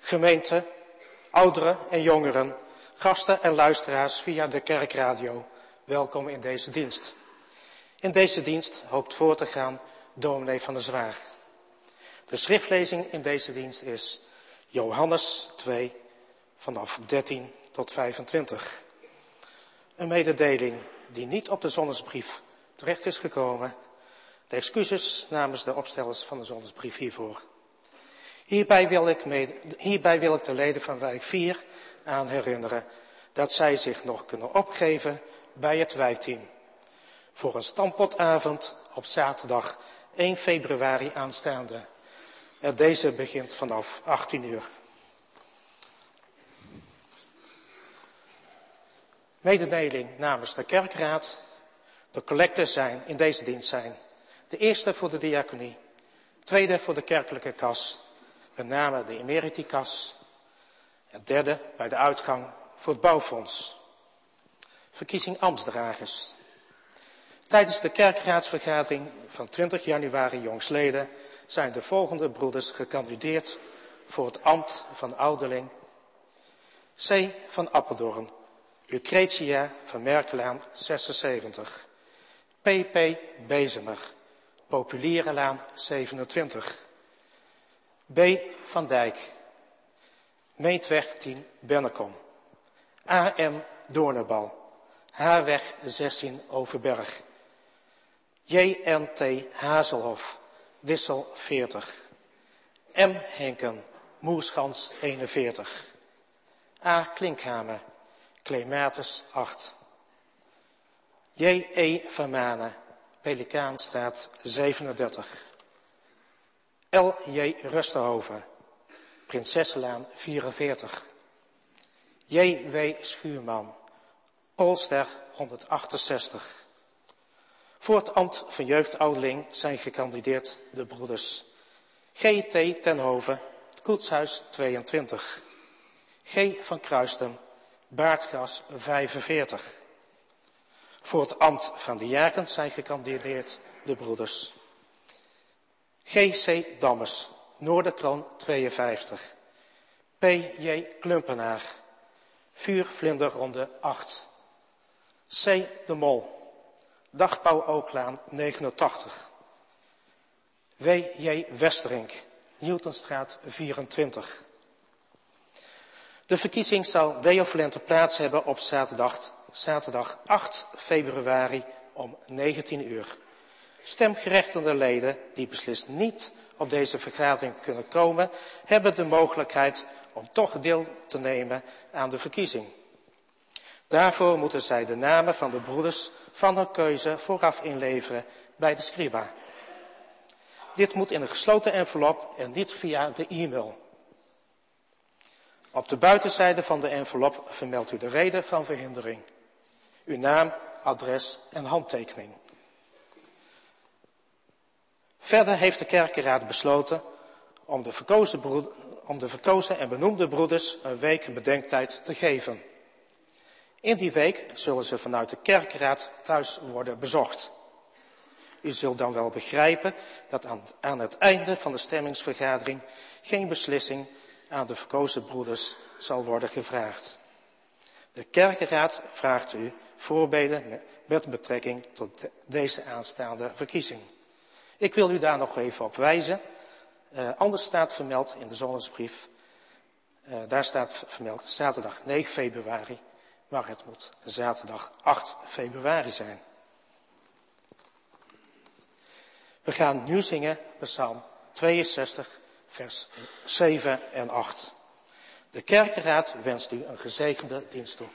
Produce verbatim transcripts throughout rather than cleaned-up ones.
Gemeente, ouderen en jongeren, gasten en luisteraars via de kerkradio, welkom in deze dienst. In deze dienst hoopt voor te gaan dominee van der Zwaag. De schriftlezing in deze dienst is Johannes twee, vanaf dertien tot vijfentwintig. Een mededeling die niet op de zondagsbrief terecht is gekomen. De excuses namens de opstellers van de zondagsbrief hiervoor. Hierbij wil ik, mede, hierbij wil ik de leden van wijk vier aan herinneren dat zij zich nog kunnen opgeven bij het wijkteam voor een stampotavond op zaterdag één februari aanstaande. En deze begint vanaf achttien uur. Mededeling namens de kerkraad. De collecten zijn in deze dienst zijn: de eerste voor de diaconie, tweede voor de kerkelijke kas, met name de emeritikas, en derde bij de uitgang voor het bouwfonds. Verkiezing ambtsdragers. Tijdens de kerkraadsvergadering van twintig januari jongstleden zijn de volgende broeders gekandideerd voor het ambt van ouderling. C. van Apeldoorn, Lucretia van Merkelaan zesenzeventig, P P Bezemer, Populierenlaan zevenentwintig, B. van Dijk, Meetweg tien Bennekom, A M Doornenbal, Haarweg zestien Overberg, J N T Hazelhof, Wissel veertig, M. Henken, Moerschans eenenveertig, A. Klinkhamer, Clematis acht, J E van Manen, Pelikaanstraat zevenendertig, L J Rustenhoven, Prinsessenlaan vierenveertig, J W Schuurman, Polster honderdachtenzestig. Voor het ambt van jeugdouderling zijn gekandideerd de broeders G T Tenhoven, Koetshuis tweeëntwintig, G van Kruistem, Baardgras vijfenveertig. Voor het ambt van diaken zijn gekandideerd de broeders G C Dammers, Noorderkroon tweeënvijftig, P J Klumpenaar, Vuurvlinderronde acht, C de Mol, Dagbouw Ooklaan negenentachtig, W J Westerink, Newtonstraat vierentwintig. De verkiezing zal deovalente plaats hebben op zaterdag, zaterdag acht februari om negentien uur. Stemgerechtigde leden die beslist niet op deze vergadering kunnen komen, hebben de mogelijkheid om toch deel te nemen aan de verkiezing. Daarvoor moeten zij de namen van de broeders van hun keuze vooraf inleveren bij de scriba. Dit moet in een gesloten envelop en niet via de e-mail. Op de buitenzijde van de envelop vermeldt u de reden van verhindering, uw naam, adres en handtekening. Verder heeft de kerkenraad besloten om de verkozen, broed, om de verkozen en benoemde broeders een week bedenktijd te geven. In die week zullen ze vanuit de kerkenraad thuis worden bezocht. U zult dan wel begrijpen dat aan, aan het einde van de stemmingsvergadering geen beslissing aan de verkozen broeders zal worden gevraagd. De kerkenraad vraagt u voorbeden met betrekking tot de, deze aanstaande verkiezing. Ik wil u daar nog even op wijzen. Uh, anders staat vermeld in de zondagsbrief. Uh, daar staat vermeld zaterdag negen februari, maar het moet zaterdag acht februari zijn. We gaan nu zingen Psalm tweeënzestig, vers zeven en acht. De kerkenraad wenst u een gezegende dienst toe.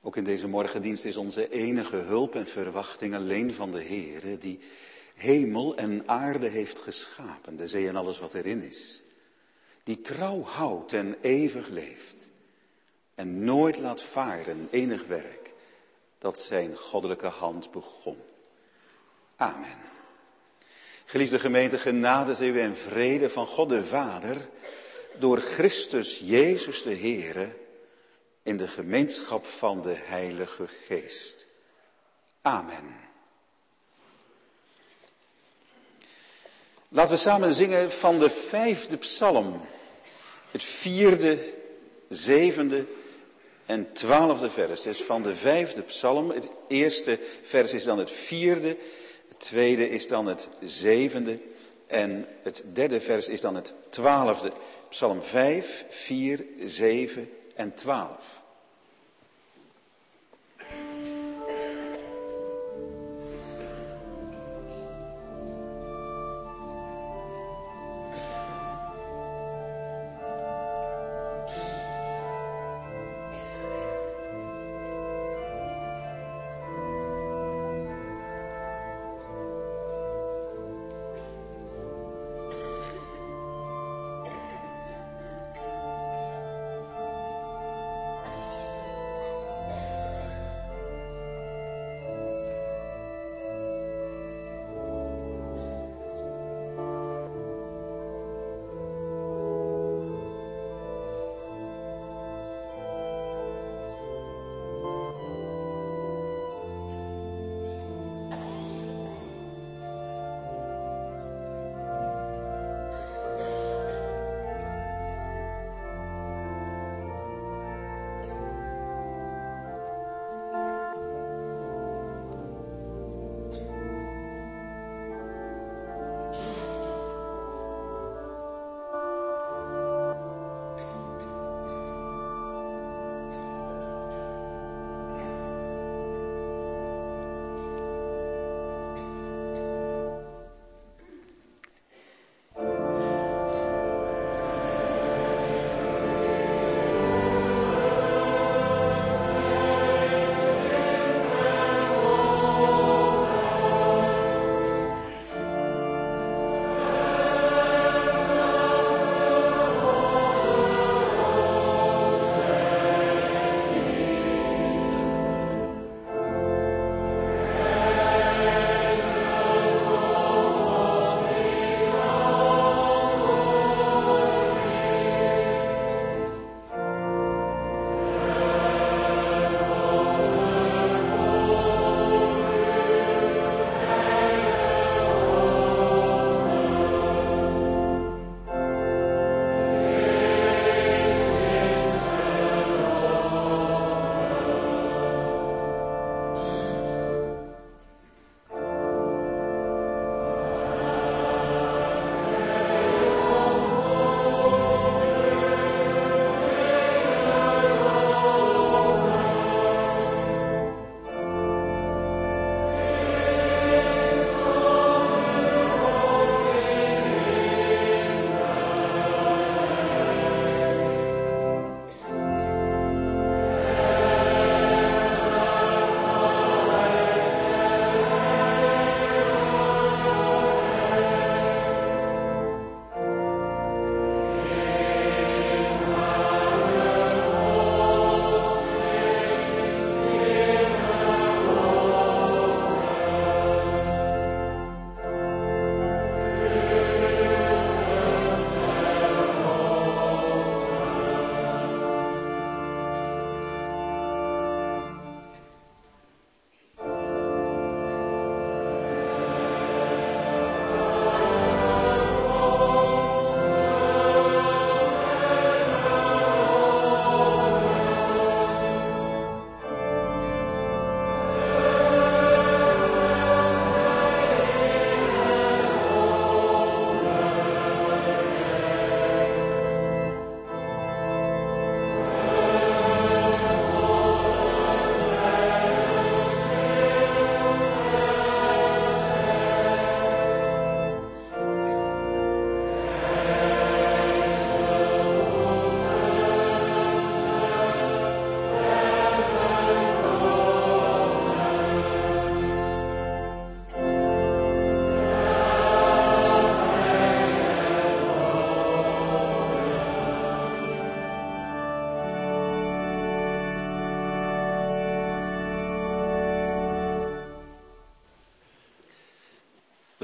Ook in deze morgendienst is onze enige hulp en verwachting alleen van de Heere, die hemel en aarde heeft geschapen, de zee en alles wat erin is. Die trouw houdt en eeuwig leeft. En nooit laat varen enig werk dat zijn goddelijke hand begon. Amen. Geliefde gemeente, genade, zegen en vrede van God de Vader, door Christus Jezus de Heere, in de gemeenschap van de Heilige Geest. Amen. Laten we samen zingen van de vijfde psalm. Het vierde, zevende en twaalfde vers. Dus van de vijfde psalm. Het eerste vers is dan het vierde. Het tweede is dan het zevende. En het derde vers is dan het twaalfde. Psalm vijf, vier, zeven en twaalf.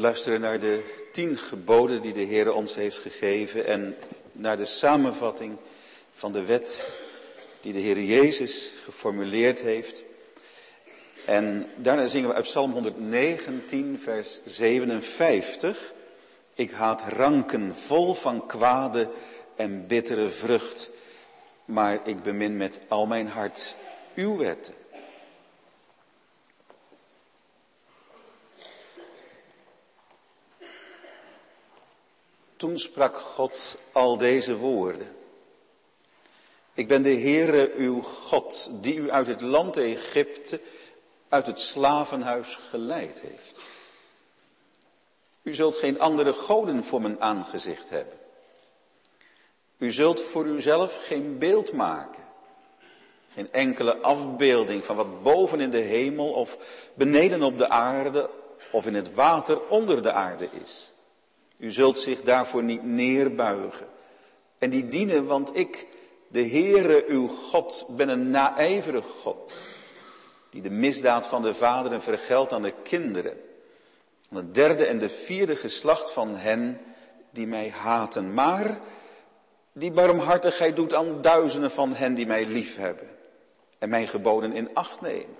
We luisteren naar de tien geboden die de Heer ons heeft gegeven en naar de samenvatting van de wet die de Heer Jezus geformuleerd heeft. En daarna zingen we uit Psalm honderdnegentien, vers zevenenvijftig. Ik haat ranken vol van kwade en bittere vrucht, maar ik bemin met al mijn hart uw wetten. Toen sprak God al deze woorden. Ik ben de Heere uw God, die u uit het land Egypte, uit het slavenhuis geleid heeft. U zult geen andere goden voor mijn aangezicht hebben. U zult voor uzelf geen beeld maken. Geen enkele afbeelding van wat boven in de hemel of beneden op de aarde of in het water onder de aarde is. U zult zich daarvoor niet neerbuigen en die dienen, want ik, de Heere uw God, ben een naijverig God, die de misdaad van de vaderen vergeldt aan de kinderen, aan het derde en de vierde geslacht van hen die mij haten, maar die barmhartigheid doet aan duizenden van hen die mij liefhebben en mijn geboden in acht nemen.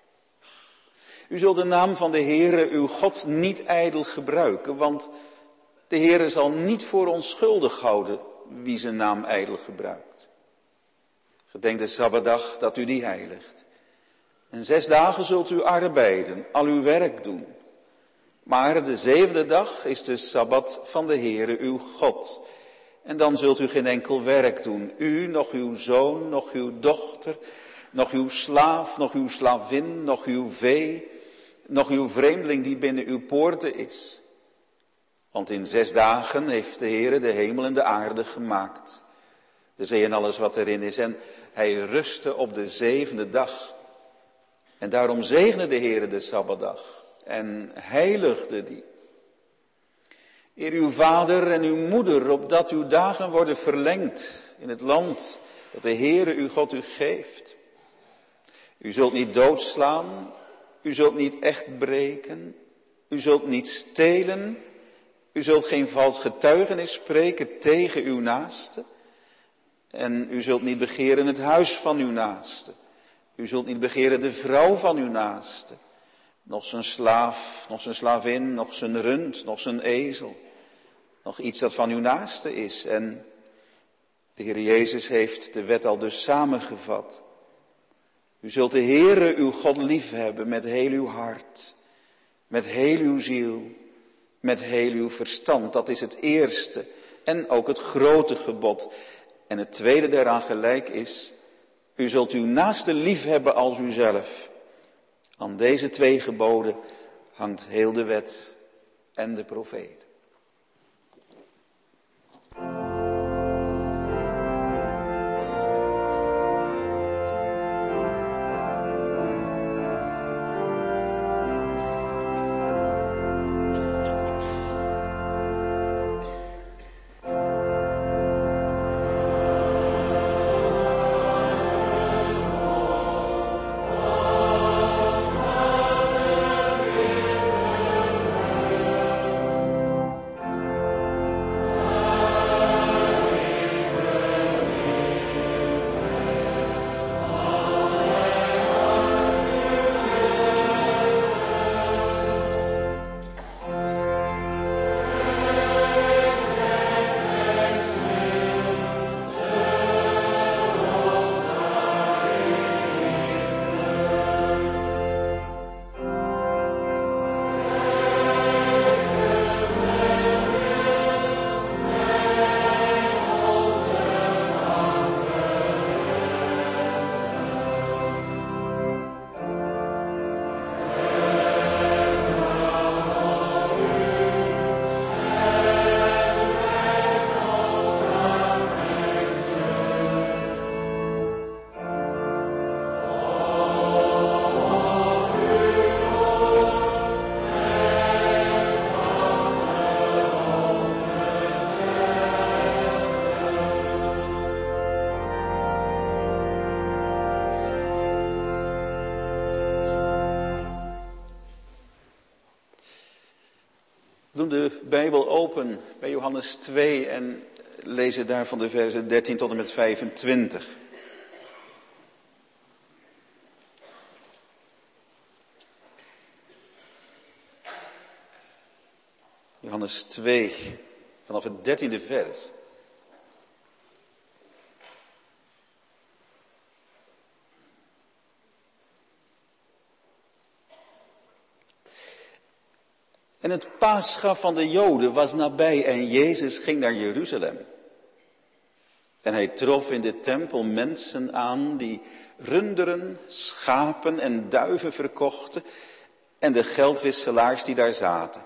U zult de naam van de Heere uw God niet ijdel gebruiken, want de Heere zal niet voor onschuldig houden wie zijn naam ijdel gebruikt. Gedenk de Sabbatdag dat u die heiligt. En zes dagen zult u arbeiden, al uw werk doen. Maar de zevende dag is de Sabbat van de Heere uw God. En dan zult u geen enkel werk doen. U, nog uw zoon, nog uw dochter, nog uw slaaf, nog uw slavin, nog uw vee, nog uw vreemdeling die binnen uw poorten is. Want in zes dagen heeft de Heere de hemel en de aarde gemaakt. De zee en alles wat erin is. En hij rustte op de zevende dag. En daarom zegende de Heere de Sabbatdag. En heiligde die. Eer uw vader en uw moeder, opdat uw dagen worden verlengd in het land dat de Heere uw God u geeft. U zult niet doodslaan. U zult niet echt breken. U zult niet stelen. U zult geen vals getuigenis spreken tegen uw naaste. En u zult niet begeren het huis van uw naaste. U zult niet begeren de vrouw van uw naaste. Nog zijn slaaf, nog zijn slavin, nog zijn rund, nog zijn ezel. Nog iets dat van uw naaste is. En de Heer Jezus heeft de wet al dus samengevat. U zult de Heere uw God liefhebben met heel uw hart. Met heel uw ziel. Met heel uw verstand. Dat is het eerste en ook het grote gebod. En het tweede daaraan gelijk is, u zult uw naaste liefhebben als uzelf. Aan deze twee geboden hangt heel de wet en de profeten. Doen de Bijbel open bij Johannes twee en lezen daar van de versen dertien tot en met vijfentwintig. Johannes twee, vanaf het dertiende vers. En het Pascha van de Joden was nabij en Jezus ging naar Jeruzalem. En hij trof in de tempel mensen aan die runderen, schapen en duiven verkochten en de geldwisselaars die daar zaten.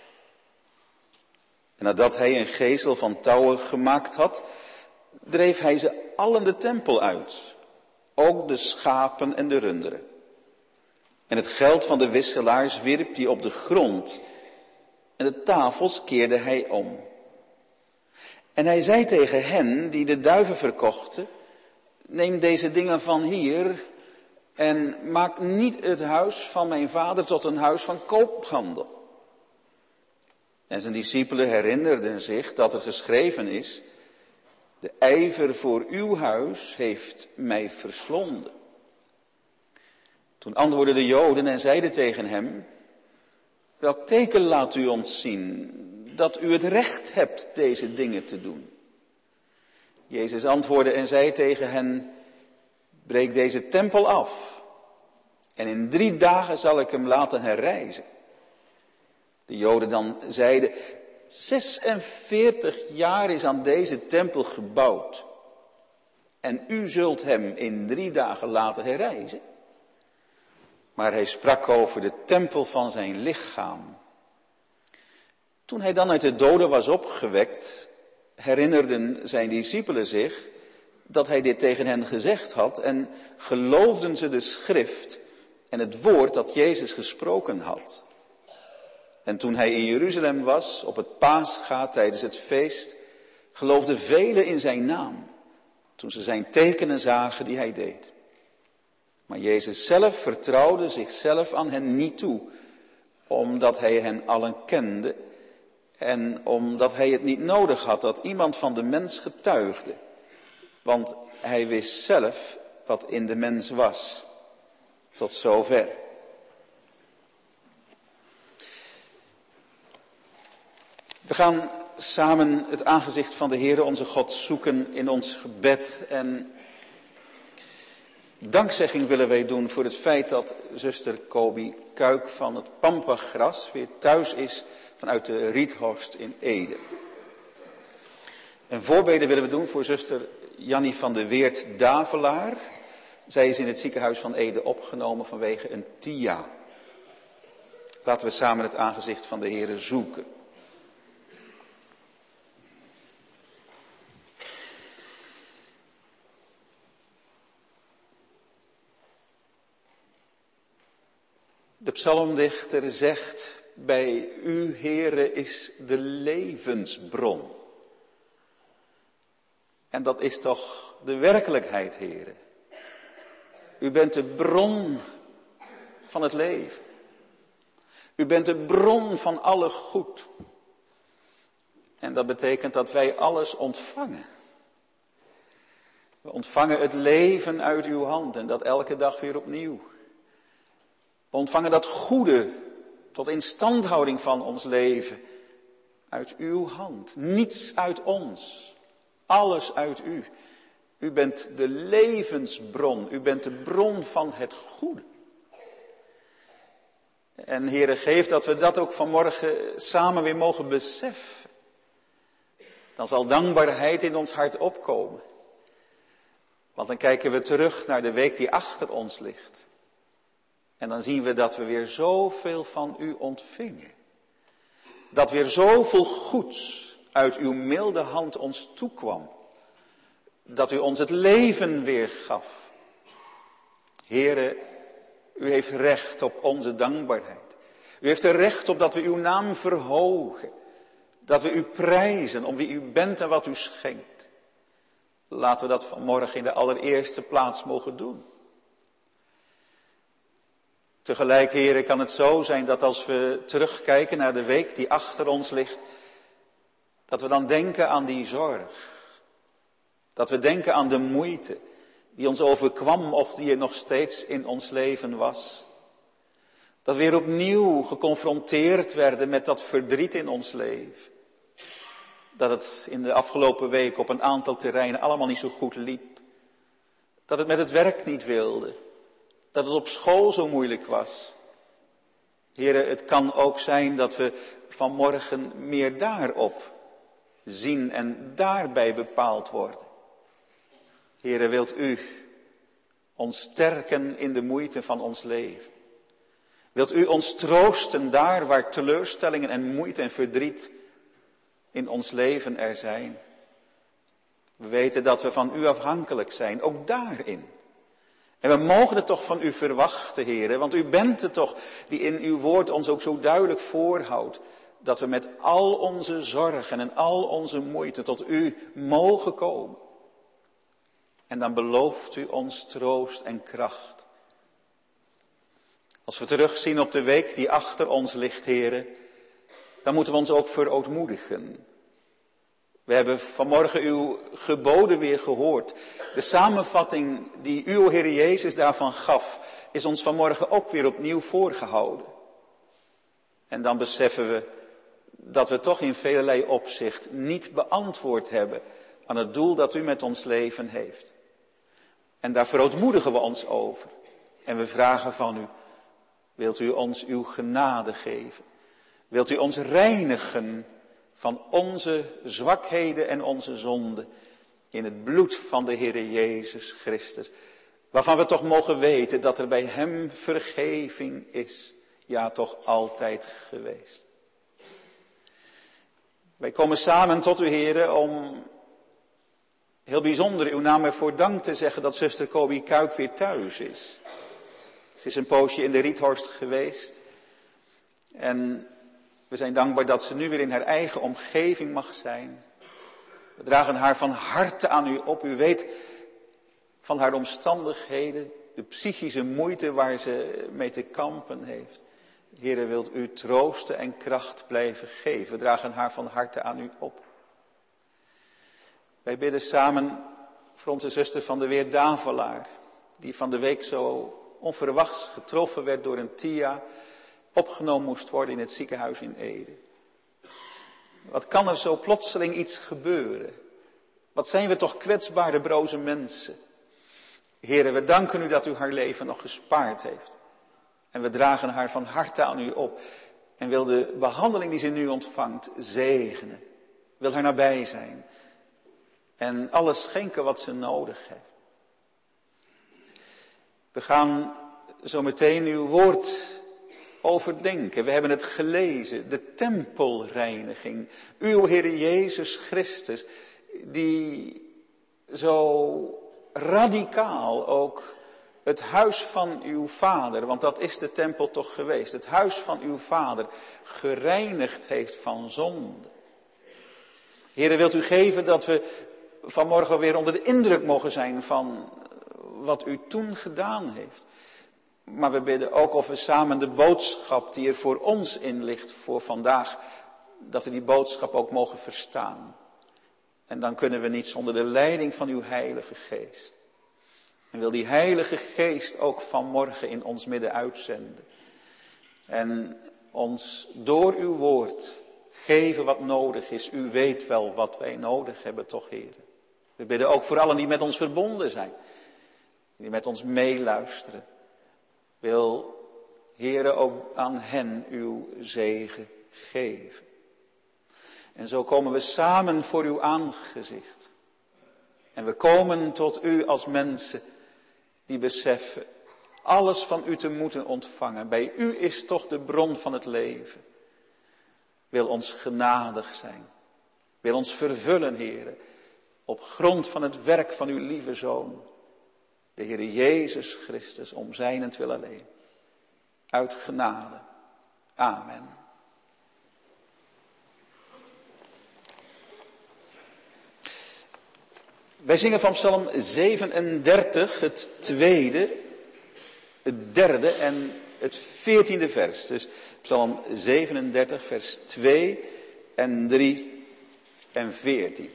En nadat hij een gezel van touwen gemaakt had, dreef hij ze allen de tempel uit, ook de schapen en de runderen. En het geld van de wisselaars wierp hij op de grond en de tafels keerde hij om. En hij zei tegen hen die de duiven verkochten, neem deze dingen van hier en maak niet het huis van mijn vader tot een huis van koophandel. En zijn discipelen herinnerden zich dat er geschreven is, de ijver voor uw huis heeft mij verslonden. Toen antwoordden de Joden en zeiden tegen hem, welk teken laat u ons zien dat u het recht hebt deze dingen te doen? Jezus antwoordde en zei tegen hen, breek deze tempel af en in drie dagen zal ik hem laten herrijzen. De Joden dan zeiden, zesenveertig jaar is aan deze tempel gebouwd en u zult hem in drie dagen laten herrijzen. Maar hij sprak over de tempel van zijn lichaam. Toen hij dan uit de doden was opgewekt, herinnerden zijn discipelen zich dat hij dit tegen hen gezegd had en geloofden ze de schrift en het woord dat Jezus gesproken had. En toen hij in Jeruzalem was, op het Pascha tijdens het feest, geloofden velen in zijn naam, toen ze zijn tekenen zagen die hij deed. Maar Jezus zelf vertrouwde zichzelf aan hen niet toe, omdat hij hen allen kende en omdat hij het niet nodig had dat iemand van de mens getuigde. Want hij wist zelf wat in de mens was. Tot zover. We gaan samen het aangezicht van de Heere onze God zoeken in ons gebed. En dankzegging willen wij doen voor het feit dat zuster Kobi Kuik van het Pampagras weer thuis is vanuit de Riethorst in Ede. En voorbeden willen we doen voor zuster Jannie van de Weert Davelaar. Zij is in het ziekenhuis van Ede opgenomen vanwege een T I A. Laten we samen het aangezicht van de Heere zoeken. De psalmdichter zegt, bij u, Heere, is de levensbron. En dat is toch de werkelijkheid, Heere. U bent de bron van het leven. U bent de bron van alle goed. En dat betekent dat wij alles ontvangen. We ontvangen het leven uit uw hand en dat elke dag weer opnieuw. We ontvangen dat goede tot instandhouding van ons leven uit uw hand. Niets uit ons, alles uit u. U bent de levensbron, u bent de bron van het goede. En Heere, geef dat we dat ook vanmorgen samen weer mogen beseffen. Dan zal dankbaarheid in ons hart opkomen. Want dan kijken we terug naar de week die achter ons ligt. En dan zien we dat we weer zoveel van u ontvingen. Dat weer zoveel goeds uit uw milde hand ons toekwam. Dat u ons het leven weer gaf. Heere, u heeft recht op onze dankbaarheid. U heeft er recht op dat we uw naam verhogen. Dat we u prijzen om wie u bent en wat u schenkt. Laten we dat vanmorgen in de allereerste plaats mogen doen. Tegelijk, heren, kan het zo zijn dat als we terugkijken naar de week die achter ons ligt, dat we dan denken aan die zorg. Dat we denken aan de moeite die ons overkwam of die er nog steeds in ons leven was. Dat we weer opnieuw geconfronteerd werden met dat verdriet in ons leven. Dat het in de afgelopen week op een aantal terreinen allemaal niet zo goed liep. Dat het met het werk niet wilde. Dat het op school zo moeilijk was. Heren, het kan ook zijn dat we vanmorgen meer daarop zien en daarbij bepaald worden. Heren, wilt u ons sterken in de moeite van ons leven? Wilt u ons troosten daar waar teleurstellingen en moeite en verdriet in ons leven er zijn? We weten dat we van u afhankelijk zijn, ook daarin. En we mogen het toch van u verwachten, heren, want u bent het toch die in uw woord ons ook zo duidelijk voorhoudt, dat we met al onze zorgen en al onze moeite tot u mogen komen. En dan belooft u ons troost en kracht. Als we terugzien op de week die achter ons ligt, heren, dan moeten we ons ook verootmoedigen. We hebben vanmorgen uw geboden weer gehoord. De samenvatting die u, o Heer Jezus, daarvan gaf, is ons vanmorgen ook weer opnieuw voorgehouden. En dan beseffen we dat we toch in velerlei opzicht niet beantwoord hebben aan het doel dat u met ons leven heeft. En daar verootmoedigen we ons over. En we vragen van u, wilt u ons uw genade geven? Wilt u ons reinigen van onze zwakheden en onze zonden in het bloed van de Heere Jezus Christus, waarvan we toch mogen weten dat er bij hem vergeving is, ja toch altijd geweest. Wij komen samen tot u, Heere, om heel bijzonder uw naam ervoor dank te zeggen dat zuster Kobi Kuik weer thuis is. Ze is een poosje in de Riethorst geweest en we zijn dankbaar dat ze nu weer in haar eigen omgeving mag zijn. We dragen haar van harte aan u op. U weet van haar omstandigheden, de psychische moeite waar ze mee te kampen heeft. Heere, wilt u troosten en kracht blijven geven. We dragen haar van harte aan u op. Wij bidden samen voor onze zuster van de Weer Davelaar, die van de week zo onverwachts getroffen werd door een T I A, opgenomen moest worden in het ziekenhuis in Ede. Wat kan er zo plotseling iets gebeuren? Wat zijn we toch kwetsbare, broze mensen. Heren, we danken u dat u haar leven nog gespaard heeft. En we dragen haar van harte aan u op. En wil de behandeling die ze nu ontvangt zegenen. Wil haar nabij zijn. En alles schenken wat ze nodig heeft. We gaan zo meteen uw woord overdenken. We hebben het gelezen. De tempelreiniging. Uw Heer Jezus Christus. Die zo radicaal ook het huis van uw vader, want dat is de tempel toch geweest, het huis van uw vader gereinigd heeft van zonde. Heere, wilt u geven dat we vanmorgen weer onder de indruk mogen zijn van wat u toen gedaan heeft. Maar we bidden ook of we samen de boodschap die er voor ons in ligt voor vandaag, dat we die boodschap ook mogen verstaan. En dan kunnen we niet zonder de leiding van uw Heilige Geest. En wil die Heilige Geest ook vanmorgen in ons midden uitzenden. En ons door uw woord geven wat nodig is. U weet wel wat wij nodig hebben, toch, Heer. We bidden ook voor allen die met ons verbonden zijn. Die met ons meeluisteren. Wil, Heere, ook aan hen uw zegen geven. En zo komen we samen voor uw aangezicht. En we komen tot u als mensen die beseffen alles van u te moeten ontvangen. Bij u is toch de bron van het leven. Wil ons genadig zijn. Wil ons vervullen, Heere, op grond van het werk van uw lieve Zoon, de Heere Jezus Christus, om zijnentwil alleen. Uit genade. Amen. Wij zingen van Psalm zevenendertig, het tweede, het derde en het het veertiende vers. Dus Psalm zevenendertig, vers twee en drie en veertien.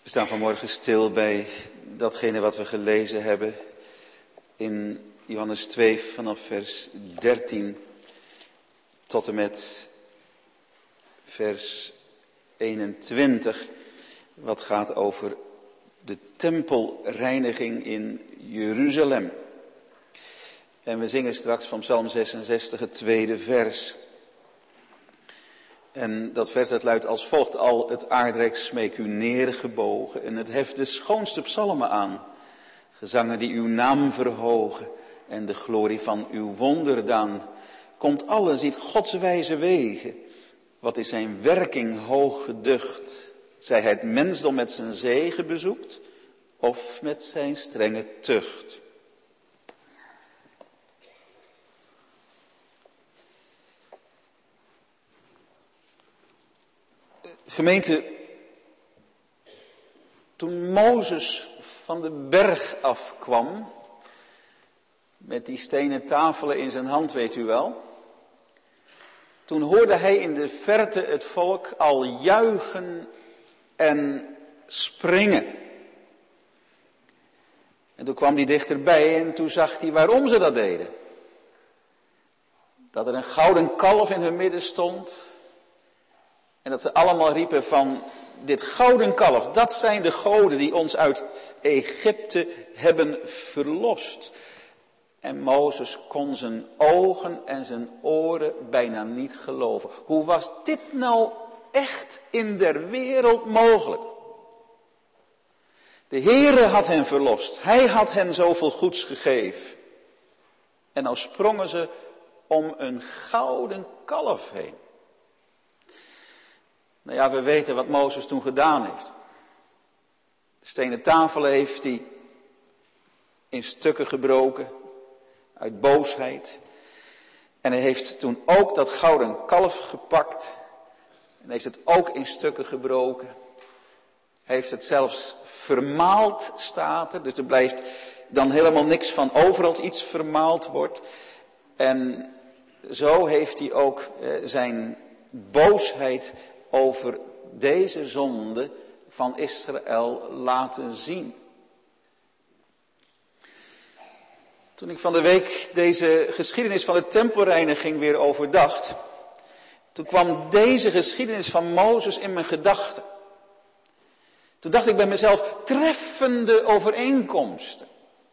We staan vanmorgen stil bij datgene wat we gelezen hebben in Johannes twee vanaf vers dertien tot en met vers eenentwintig. Wat gaat over de tempelreiniging in Jeruzalem. En we zingen straks van Psalm zesenzestig het tweede vers. En dat vers dat luidt als volgt: al het aardrijk smeek u neergebogen en het heft de schoonste psalmen aan. Gezangen die uw naam verhogen en de glorie van uw wonderdaan. Komt allen, ziet Gods wijze wegen. Wat is zijn werking hoog geducht. Zij hij het mensdom met zijn zegen bezoekt of met zijn strenge tucht. Gemeente, toen Mozes van de berg afkwam, met die stenen tafelen in zijn hand, weet u wel. Toen hoorde hij in de verte het volk al juichen en springen. En toen kwam hij dichterbij en toen zag hij waarom ze dat deden. Dat er een gouden kalf in hun midden stond. En dat ze allemaal riepen van, dit gouden kalf, dat zijn de goden die ons uit Egypte hebben verlost. En Mozes kon zijn ogen en zijn oren bijna niet geloven. Hoe was dit nou echt in der wereld mogelijk? De Heere had hen verlost. Hij had hen zoveel goeds gegeven. En nou sprongen ze om een gouden kalf heen. Nou ja, we weten wat Mozes toen gedaan heeft. De stenen tafelen heeft hij in stukken gebroken. Uit boosheid. En hij heeft toen ook dat gouden kalf gepakt. En heeft het ook in stukken gebroken. Hij heeft het zelfs vermaald, staat er. Dus er blijft dan helemaal niks van over als iets vermaald wordt. En zo heeft hij ook eh, zijn boosheid over deze zonde van Israël laten zien. Toen ik van de week deze geschiedenis van de tempelreiniging weer overdacht, toen kwam deze geschiedenis van Mozes in mijn gedachten. Toen dacht ik bij mezelf, treffende overeenkomsten.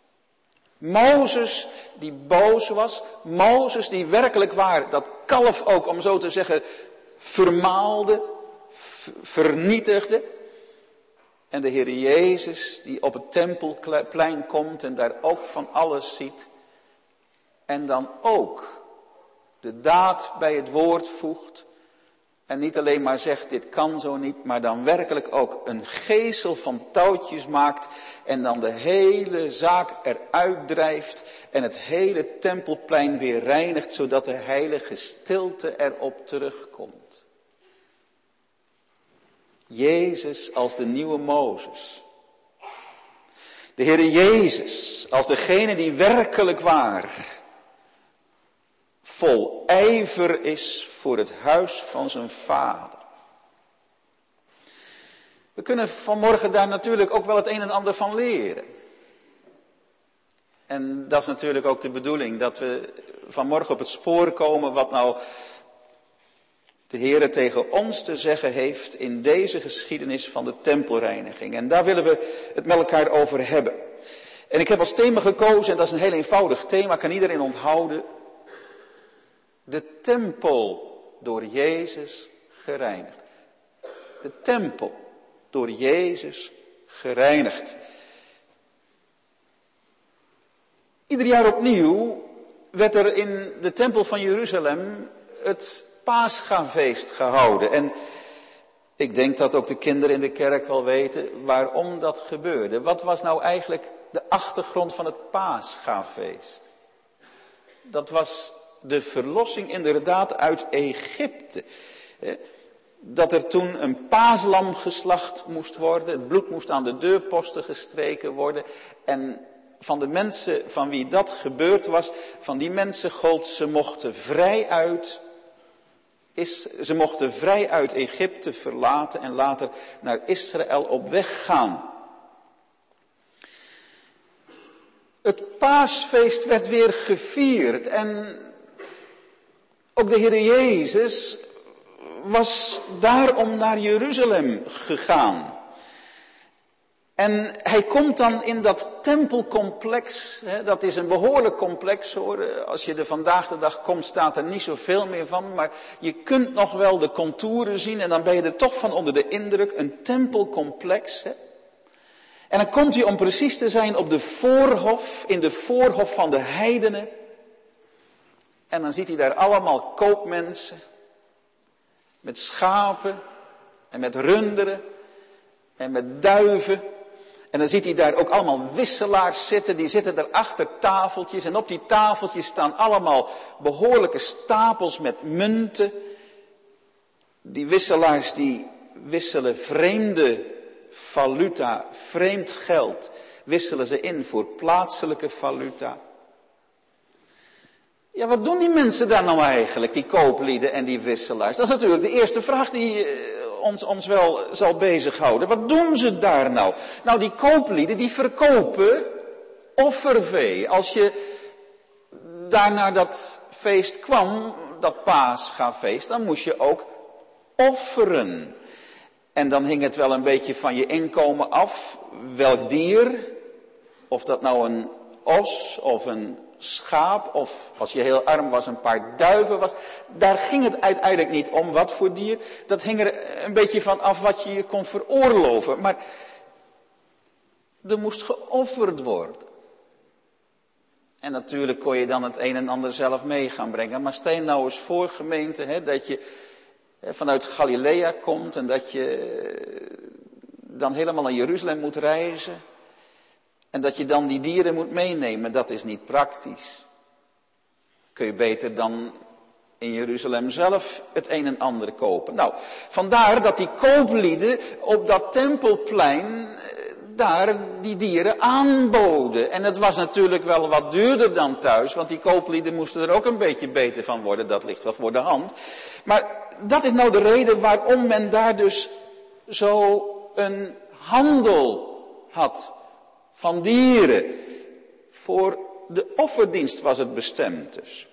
Mozes die boos was, Mozes die werkelijk waar dat kalf ook, om zo te zeggen, vermaalde, vernietigde. En de Heer Jezus die op het tempelplein komt en daar ook van alles ziet. En dan ook de daad bij het woord voegt. En niet alleen maar zegt dit kan zo niet, maar dan werkelijk ook een geesel van touwtjes maakt. En dan de hele zaak eruit drijft en het hele tempelplein weer reinigt, zodat de heilige stilte erop terugkomt. Jezus als de nieuwe Mozes. De Heere Jezus als degene die werkelijk waar vol ijver is voor het huis van zijn vader. We kunnen vanmorgen daar natuurlijk ook wel het een en ander van leren. En dat is natuurlijk ook de bedoeling, dat we vanmorgen op het spoor komen wat nou de Heere tegen ons te zeggen heeft in deze geschiedenis van de tempelreiniging. En daar willen we het met elkaar over hebben. En ik heb als thema gekozen, en dat is een heel eenvoudig thema, kan iedereen onthouden. De tempel door Jezus gereinigd. De tempel door Jezus gereinigd. Ieder jaar opnieuw werd er in de tempel van Jeruzalem het Paschafeest gehouden. En ik denk dat ook de kinderen in de kerk wel weten waarom dat gebeurde. Wat was nou eigenlijk de achtergrond van het Paschafeest? Dat was de verlossing inderdaad uit Egypte. Dat er toen een paaslam geslacht moest worden. Het bloed moest aan de deurposten gestreken worden. En van de mensen van wie dat gebeurd was, van die mensen gold, ze mochten vrij uit Is, ze mochten vrij uit Egypte verlaten en later naar Israël op weg gaan. Het paasfeest werd weer gevierd en ook de Heer Jezus was daarom naar Jeruzalem gegaan. En hij komt dan in dat tempelcomplex, hè, dat is een behoorlijk complex hoor. Als je er vandaag de dag komt staat er niet zoveel meer van, maar je kunt nog wel de contouren zien en dan ben je er toch van onder de indruk. Een tempelcomplex. Hè. En dan komt hij om precies te zijn op de voorhof, in de voorhof van de heidenen. En dan ziet hij daar allemaal koopmensen, met schapen en met runderen en met duiven. En dan ziet hij daar ook allemaal wisselaars zitten, die zitten daar achter tafeltjes. En op die tafeltjes staan allemaal behoorlijke stapels met munten. Die wisselaars die wisselen vreemde valuta, vreemd geld, wisselen ze in voor plaatselijke valuta. Ja, wat doen die mensen daar nou eigenlijk, die kooplieden en die wisselaars? Dat is natuurlijk de eerste vraag die ons, ons wel zal bezighouden. Wat doen ze daar nou? Nou, die kooplieden die verkopen offervee. Als je daar naar dat feest kwam, dat Paschafeest, dan moest je ook offeren. En dan hing het wel een beetje van je inkomen af, welk dier, of dat nou een os of een schaap, of als je heel arm was een paar duiven was. Daar ging het uiteindelijk niet om wat voor dier. Dat hing er een beetje van af wat je je kon veroorloven. Maar er moest geofferd worden. En natuurlijk kon je dan het een en ander zelf mee gaan brengen. Maar stel nou eens voor, gemeente, hè, dat je vanuit Galilea komt en dat je dan helemaal naar Jeruzalem moet reizen. En dat je dan die dieren moet meenemen, dat is niet praktisch. Kun je beter dan in Jeruzalem zelf het een en ander kopen. Nou, vandaar dat die kooplieden op dat tempelplein daar die dieren aanboden. En het was natuurlijk wel wat duurder dan thuis, want die kooplieden moesten er ook een beetje beter van worden. Dat ligt wel voor de hand. Maar dat is nou de reden waarom men daar dus zo een handel had van dieren. Voor de offerdienst was het bestemd dus.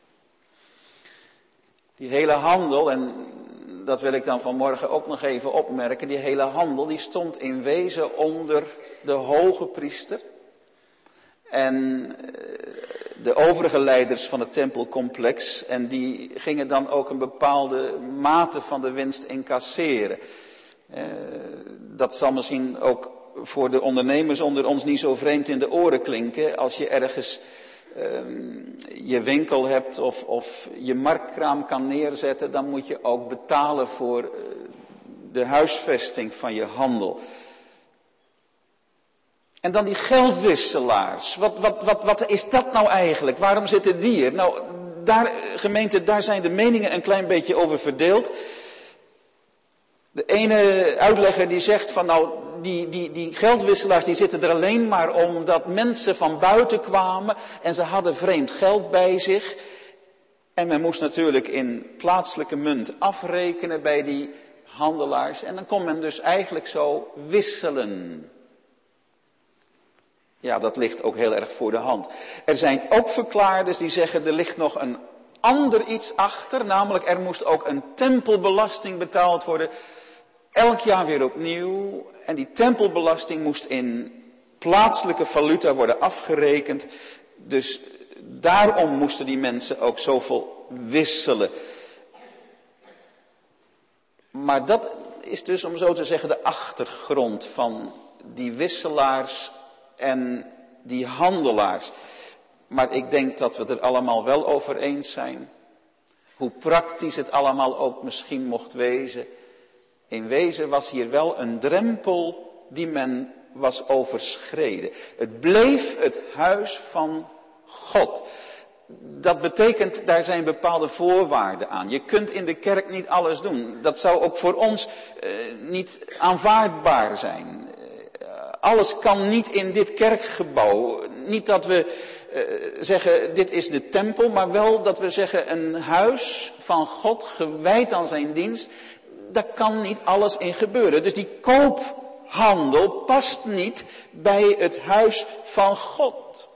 Die hele handel, en dat wil ik dan vanmorgen ook nog even opmerken, die hele handel die stond in wezen onder de hoge priester. En de overige leiders van het tempelcomplex. En die gingen dan ook een bepaalde mate van de winst incasseren. Dat zal misschien ook voor de ondernemers onder ons niet zo vreemd in de oren klinken. Als je ergens um, je winkel hebt of, of je marktkraam kan neerzetten, dan moet je ook betalen voor uh, de huisvesting van je handel. En dan die geldwisselaars. Wat, wat, wat, wat is dat nou eigenlijk? Waarom zitten die er? Nou, daar, gemeente, daar zijn de meningen een klein beetje over verdeeld. De ene uitlegger die zegt van nou, die, die, die geldwisselaars die zitten er alleen maar omdat mensen van buiten kwamen en ze hadden vreemd geld bij zich. En men moest natuurlijk in plaatselijke munt afrekenen bij die handelaars. En dan kon men dus eigenlijk zo wisselen. Ja, dat ligt ook heel erg voor de hand. Er zijn ook verklaarders die zeggen er ligt nog een ander iets achter. Namelijk er moest ook een tempelbelasting betaald worden. Elk jaar weer opnieuw. En die tempelbelasting moest in plaatselijke valuta worden afgerekend. Dus daarom moesten die mensen ook zoveel wisselen. Maar dat is dus, om zo te zeggen, de achtergrond van die wisselaars en die handelaars. Maar ik denk dat we het er allemaal wel over eens zijn. Hoe praktisch het allemaal ook misschien mocht wezen. In wezen was hier wel een drempel die men was overschreden. Het bleef het huis van God. Dat betekent, daar zijn bepaalde voorwaarden aan. Je kunt in de kerk niet alles doen. Dat zou ook voor ons uh, niet aanvaardbaar zijn. Uh, Alles kan niet in dit kerkgebouw. Niet dat we uh, zeggen, dit is de tempel, maar wel dat we zeggen, een huis van God gewijd aan zijn dienst. Daar kan niet alles in gebeuren. Dus die koophandel past niet bij het huis van God.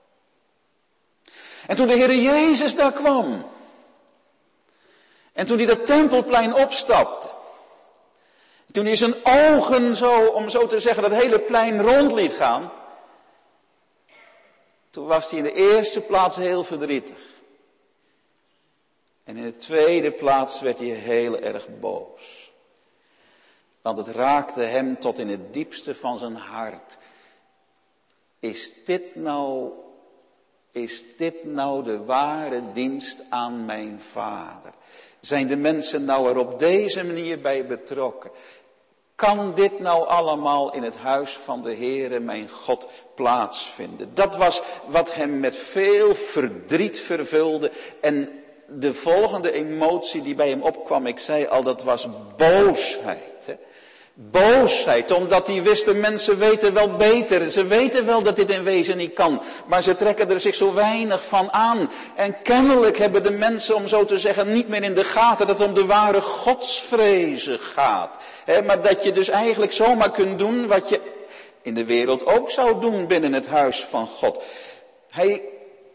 En toen de Heer Jezus daar kwam. En toen hij dat tempelplein opstapte. Toen hij zijn ogen zo, om zo te zeggen, dat hele plein rond liet gaan. Toen was hij in de eerste plaats heel verdrietig. En in de tweede plaats werd hij heel erg boos. Want het raakte hem tot in het diepste van zijn hart. Is dit nou, is dit nou de ware dienst aan mijn Vader? Zijn de mensen nou er op deze manier bij betrokken? Kan dit nou allemaal in het huis van de Heere mijn God plaatsvinden? Dat was wat hem met veel verdriet vervulde. En de volgende emotie die bij hem opkwam, ik zei al, dat was boosheid. Hè? Boosheid, omdat hij wist, de mensen weten wel beter. Ze weten wel dat dit in wezen niet kan. Maar ze trekken er zich zo weinig van aan. En kennelijk hebben de mensen, om zo te zeggen, niet meer in de gaten dat het om de ware godsvrezen gaat. He, maar dat je dus eigenlijk zomaar kunt doen wat je in de wereld ook zou doen binnen het huis van God. Hij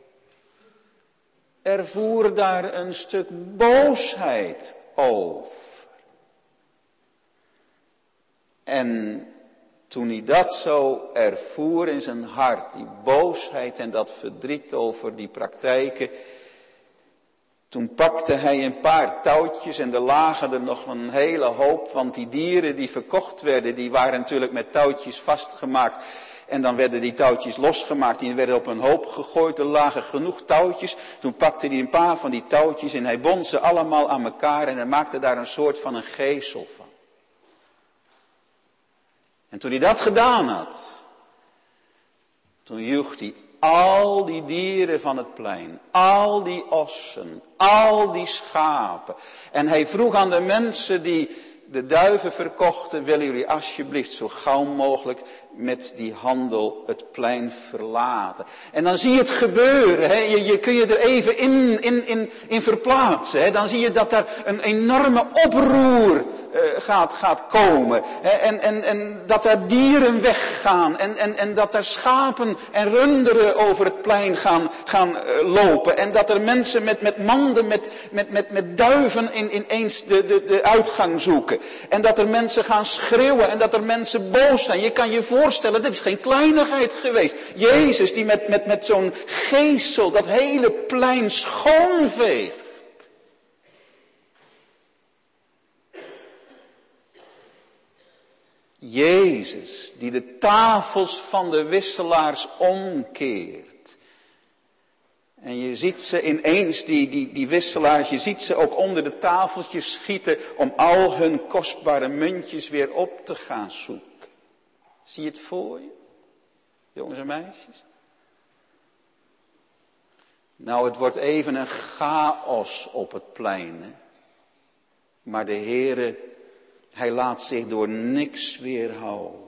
ervoer daar een stuk boosheid over. En toen hij dat zo ervoer in zijn hart, die boosheid en dat verdriet over die praktijken, toen pakte hij een paar touwtjes en er lagen er nog een hele hoop, want die dieren die verkocht werden, die waren natuurlijk met touwtjes vastgemaakt. En dan werden die touwtjes losgemaakt, die werden op een hoop gegooid, er lagen genoeg touwtjes. Toen pakte hij een paar van die touwtjes en hij bond ze allemaal aan elkaar en hij maakte daar een soort van een geesel van. En toen hij dat gedaan had, toen joeg hij al die dieren van het plein, al die ossen, al die schapen. En hij vroeg aan de mensen die de duiven verkochten, willen jullie alsjeblieft zo gauw mogelijk met die handel het plein verlaten. En dan zie je het gebeuren, hè? Je, je kun je er even in, in, in, in verplaatsen. Hè? Dan zie je dat er een enorme oproer uh, gaat, gaat komen. Hè? En, en, en dat er dieren weggaan. En, en, en dat er schapen en runderen over het plein gaan, gaan uh, lopen. En dat er mensen met, met manden, met, met, met, met duiven in, ineens de, de, de uitgang zoeken. En dat er mensen gaan schreeuwen en dat er mensen boos zijn. Je kan je voorstellen, dit is geen kleinigheid geweest. Jezus die met, met, met zo'n geesel dat hele plein schoonveegt. Jezus die de tafels van de wisselaars omkeert. En je ziet ze ineens, die, die, die wisselaars, je ziet ze ook onder de tafeltjes schieten om al hun kostbare muntjes weer op te gaan zoeken. Zie je het voor je, jongens en meisjes? Nou, het wordt even een chaos op het plein. Hè? Maar de Heere, hij laat zich door niks weerhouden.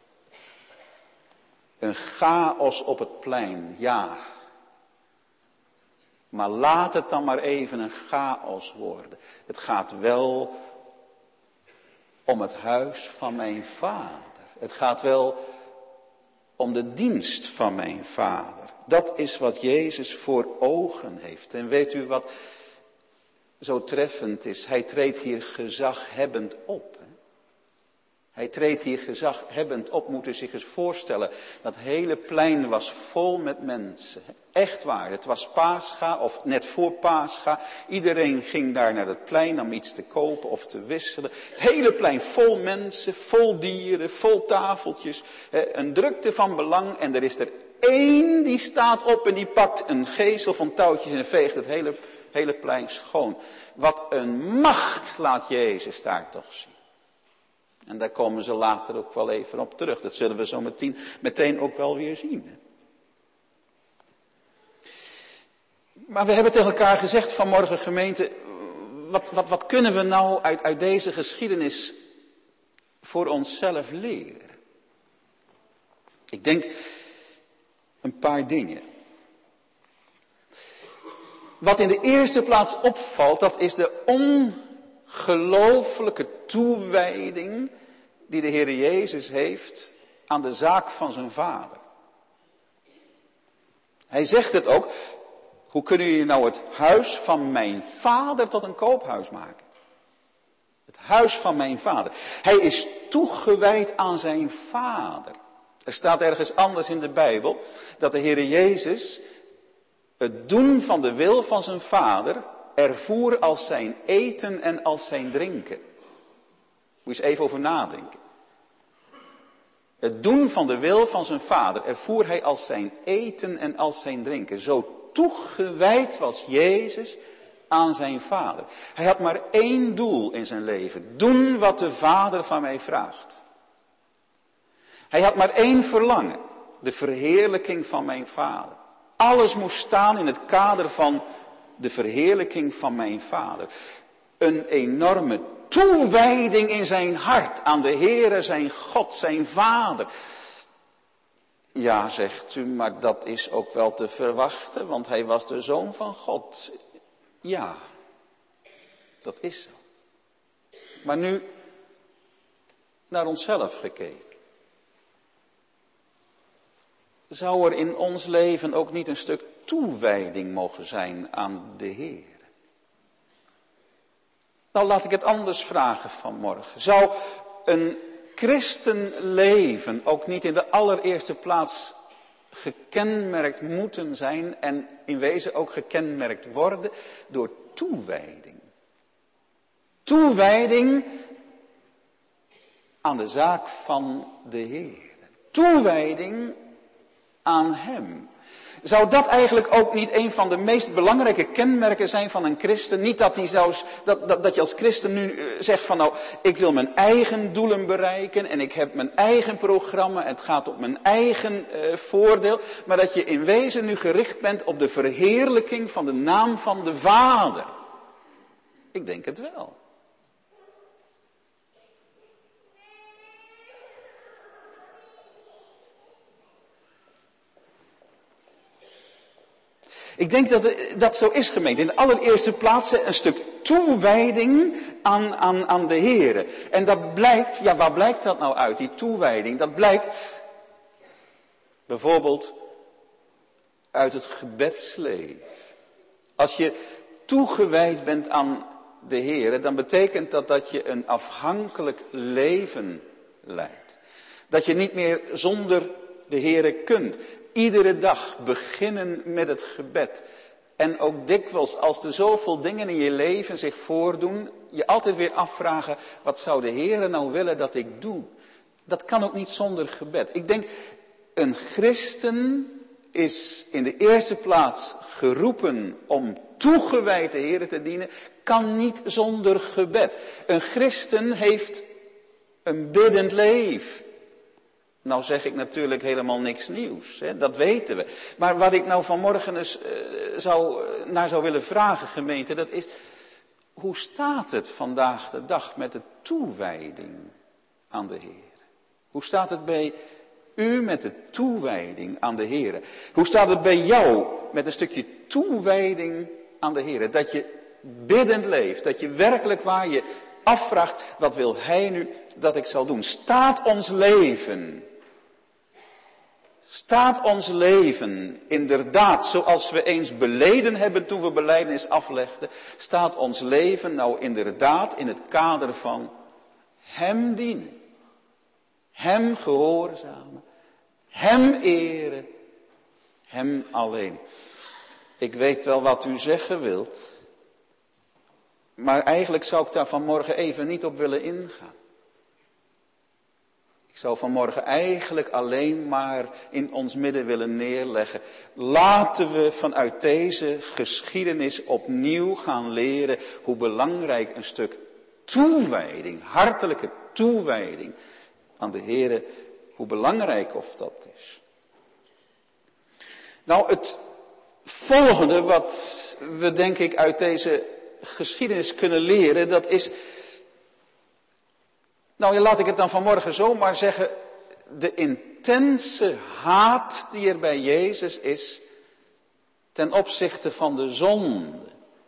Een chaos op het plein, ja. Maar laat het dan maar even een chaos worden. Het gaat wel om het huis van mijn Vader. Het gaat wel om de dienst van mijn Vader. Dat is wat Jezus voor ogen heeft. En weet u wat zo treffend is? Hij treedt hier gezaghebbend op. Hè? Hij treedt hier gezaghebbend op. Moet u zich eens voorstellen. Dat hele plein was vol met mensen. Echt waar. Het was Pascha of net voor Pascha. Iedereen ging daar naar het plein om iets te kopen of te wisselen. Het hele plein vol mensen, vol dieren, vol tafeltjes. Een drukte van belang. En er is er één die staat op en die pakt een geesel van touwtjes en veegt het hele, hele plein schoon. Wat een macht laat Jezus daar toch zien. En daar komen ze later ook wel even op terug. Dat zullen we zo meteen, meteen ook wel weer zien. Hè? Maar we hebben tegen elkaar gezegd vanmorgen, gemeente, wat, wat, wat kunnen we nou uit, uit deze geschiedenis voor onszelf leren? Ik denk een paar dingen. Wat in de eerste plaats opvalt, dat is de ongelooflijke toewijding die de Heer Jezus heeft aan de zaak van zijn Vader. Hij zegt het ook, hoe kunnen jullie nou het huis van mijn Vader tot een koophuis maken? Het huis van mijn Vader. Hij is toegewijd aan zijn Vader. Er staat ergens anders in de Bijbel dat de Heer Jezus het doen van de wil van zijn Vader ervoer als zijn eten en als zijn drinken. Moet je eens even over nadenken. Het doen van de wil van zijn Vader ervoer hij als zijn eten en als zijn drinken. Zo toegewijd was Jezus aan zijn Vader. Hij had maar één doel in zijn leven. Doen wat de Vader van mij vraagt. Hij had maar één verlangen. De verheerlijking van mijn Vader. Alles moest staan in het kader van de verheerlijking van mijn Vader. Een enorme toewijding in zijn hart aan de Heere, zijn God, zijn Vader. Ja, zegt u, maar dat is ook wel te verwachten, want hij was de Zoon van God. Ja, dat is zo. Maar nu naar onszelf gekeken. Zou er in ons leven ook niet een stuk toewijding mogen zijn aan de Heer? Nou, laat ik het anders vragen vanmorgen. Zou een christenleven ook niet in de allereerste plaats gekenmerkt moeten zijn en in wezen ook gekenmerkt worden door toewijding? Toewijding aan de zaak van de Heer. Toewijding aan Hem. Zou dat eigenlijk ook niet een van de meest belangrijke kenmerken zijn van een christen? Niet dat, die zou, dat, dat, dat je als christen nu zegt van nou, ik wil mijn eigen doelen bereiken en ik heb mijn eigen programma, het gaat op mijn eigen uh, voordeel. Maar dat je in wezen nu gericht bent op de verheerlijking van de naam van de Vader. Ik denk het wel. Ik denk dat dat zo is, gemeente. In de allereerste plaats een stuk toewijding aan, aan, aan de Heere. En dat blijkt, ja, waar blijkt dat nou uit, die toewijding? Dat blijkt bijvoorbeeld uit het gebedsleven. Als je toegewijd bent aan de Heere, dan betekent dat dat je een afhankelijk leven leidt. Dat je niet meer zonder de Heere kunt. Iedere dag beginnen met het gebed. En ook dikwijls als er zoveel dingen in je leven zich voordoen, je altijd weer afvragen, wat zou de Heere nou willen dat ik doe? Dat kan ook niet zonder gebed. Ik denk, een christen is in de eerste plaats geroepen om toegewijd de Heere te dienen, kan niet zonder gebed. Een christen heeft een biddend leven. Nou zeg ik natuurlijk helemaal niks nieuws, hè? Dat weten we. Maar wat ik nou vanmorgen eens uh, zou, naar zou willen vragen, gemeente, dat is, hoe staat het vandaag de dag met de toewijding aan de Heer? Hoe staat het bij u met de toewijding aan de Heer? Hoe staat het bij jou met een stukje toewijding aan de Heer? Dat je biddend leeft, dat je werkelijk waar je afvraagt, wat wil Hij nu dat ik zal doen? Staat ons leven... Staat ons leven inderdaad, zoals we eens beleden hebben toen we belijdenis aflegden, staat ons leven nou inderdaad in het kader van Hem dienen, Hem gehoorzamen, Hem eren, Hem alleen. Ik weet wel wat u zeggen wilt, maar eigenlijk zou ik daar vanmorgen even niet op willen ingaan. Ik zou vanmorgen eigenlijk alleen maar in ons midden willen neerleggen. Laten we vanuit deze geschiedenis opnieuw gaan leren hoe belangrijk een stuk toewijding, hartelijke toewijding aan de Heere, hoe belangrijk of dat is. Nou, het volgende wat we denk ik uit deze geschiedenis kunnen leren, dat is... Nou ja, laat ik het dan vanmorgen zomaar zeggen, de intense haat die er bij Jezus is ten opzichte van de zonde.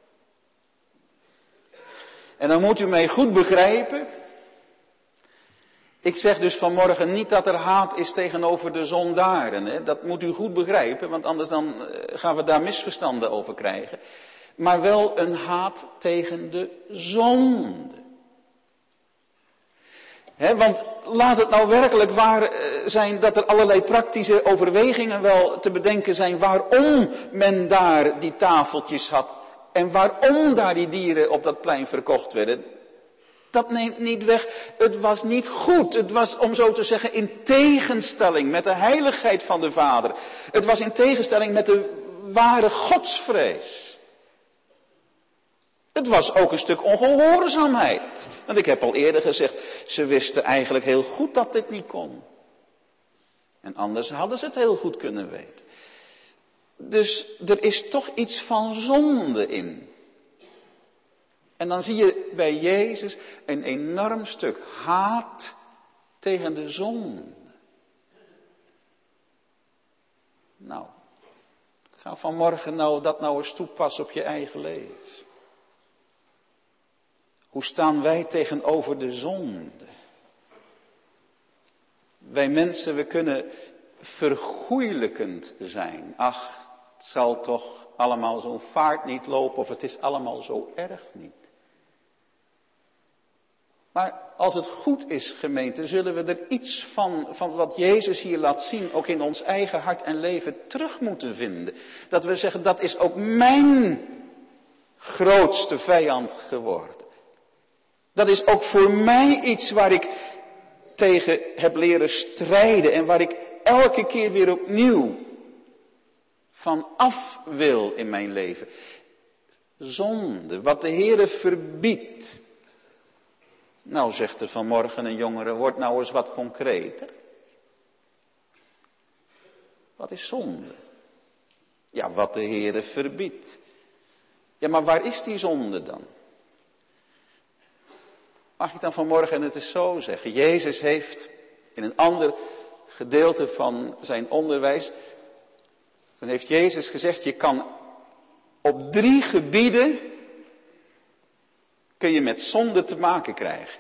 En dan moet u mij goed begrijpen. Ik zeg dus vanmorgen niet dat er haat is tegenover de zondaren. Hè? Dat moet u goed begrijpen, want anders dan gaan we daar misverstanden over krijgen. Maar wel een haat tegen de zonde. He, want laat het nou werkelijk waar zijn dat er allerlei praktische overwegingen wel te bedenken zijn waarom men daar die tafeltjes had en waarom daar die dieren op dat plein verkocht werden. Dat neemt niet weg, het was niet goed. Het was, om zo te zeggen, in tegenstelling met de heiligheid van de Vader. Het was in tegenstelling met de ware godsvrees. Het was ook een stuk ongehoorzaamheid. Want ik heb al eerder gezegd, ze wisten eigenlijk heel goed dat dit niet kon. En anders hadden ze het heel goed kunnen weten. Dus er is toch iets van zonde in. En dan zie je bij Jezus een enorm stuk haat tegen de zonde. Nou, ga vanmorgen nou dat nou eens toepassen op je eigen leven. Hoe staan wij tegenover de zonde? Wij mensen, we kunnen vergoeilijkend zijn. Ach, het zal toch allemaal zo'n vaart niet lopen of het is allemaal zo erg niet. Maar als het goed is, gemeente, zullen we er iets van, van wat Jezus hier laat zien, ook in ons eigen hart en leven terug moeten vinden. Dat we zeggen, dat is ook mijn grootste vijand geworden. Dat is ook voor mij iets waar ik tegen heb leren strijden en waar ik elke keer weer opnieuw van af wil in mijn leven. Zonde, wat de Heere verbiedt. Nou, zegt er vanmorgen een jongere, word nou eens wat concreter. Wat is zonde? Ja, wat de Heere verbiedt. Ja, maar waar is die zonde dan? Mag ik dan vanmorgen het eens zo zeggen? Jezus heeft in een ander gedeelte van zijn onderwijs, dan heeft Jezus gezegd, je kan op drie gebieden, kun je met zonde te maken krijgen.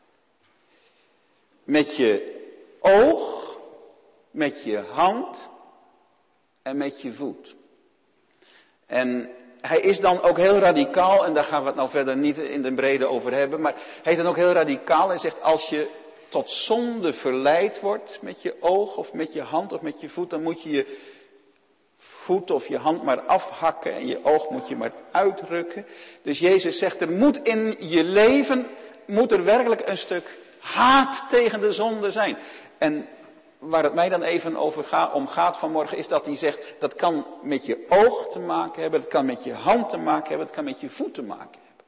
Met je oog, met je hand en met je voet. En hij is dan ook heel radicaal, en daar gaan we het nou verder niet in de brede over hebben, maar hij is dan ook heel radicaal en zegt, als je tot zonde verleid wordt met je oog of met je hand of met je voet, dan moet je je voet of je hand maar afhakken en je oog moet je maar uitrukken. Dus Jezus zegt, er moet in je leven, moet er werkelijk een stuk haat tegen de zonde zijn. En waar het mij dan even over gaat, om gaat vanmorgen is dat hij zegt, dat kan met je oog te maken hebben, dat kan met je hand te maken hebben, dat kan met je voet te maken hebben.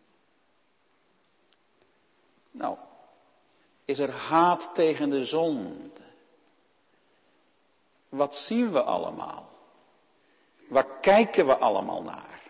Nou, is er haat tegen de zonde? Wat zien we allemaal? Waar kijken we allemaal naar?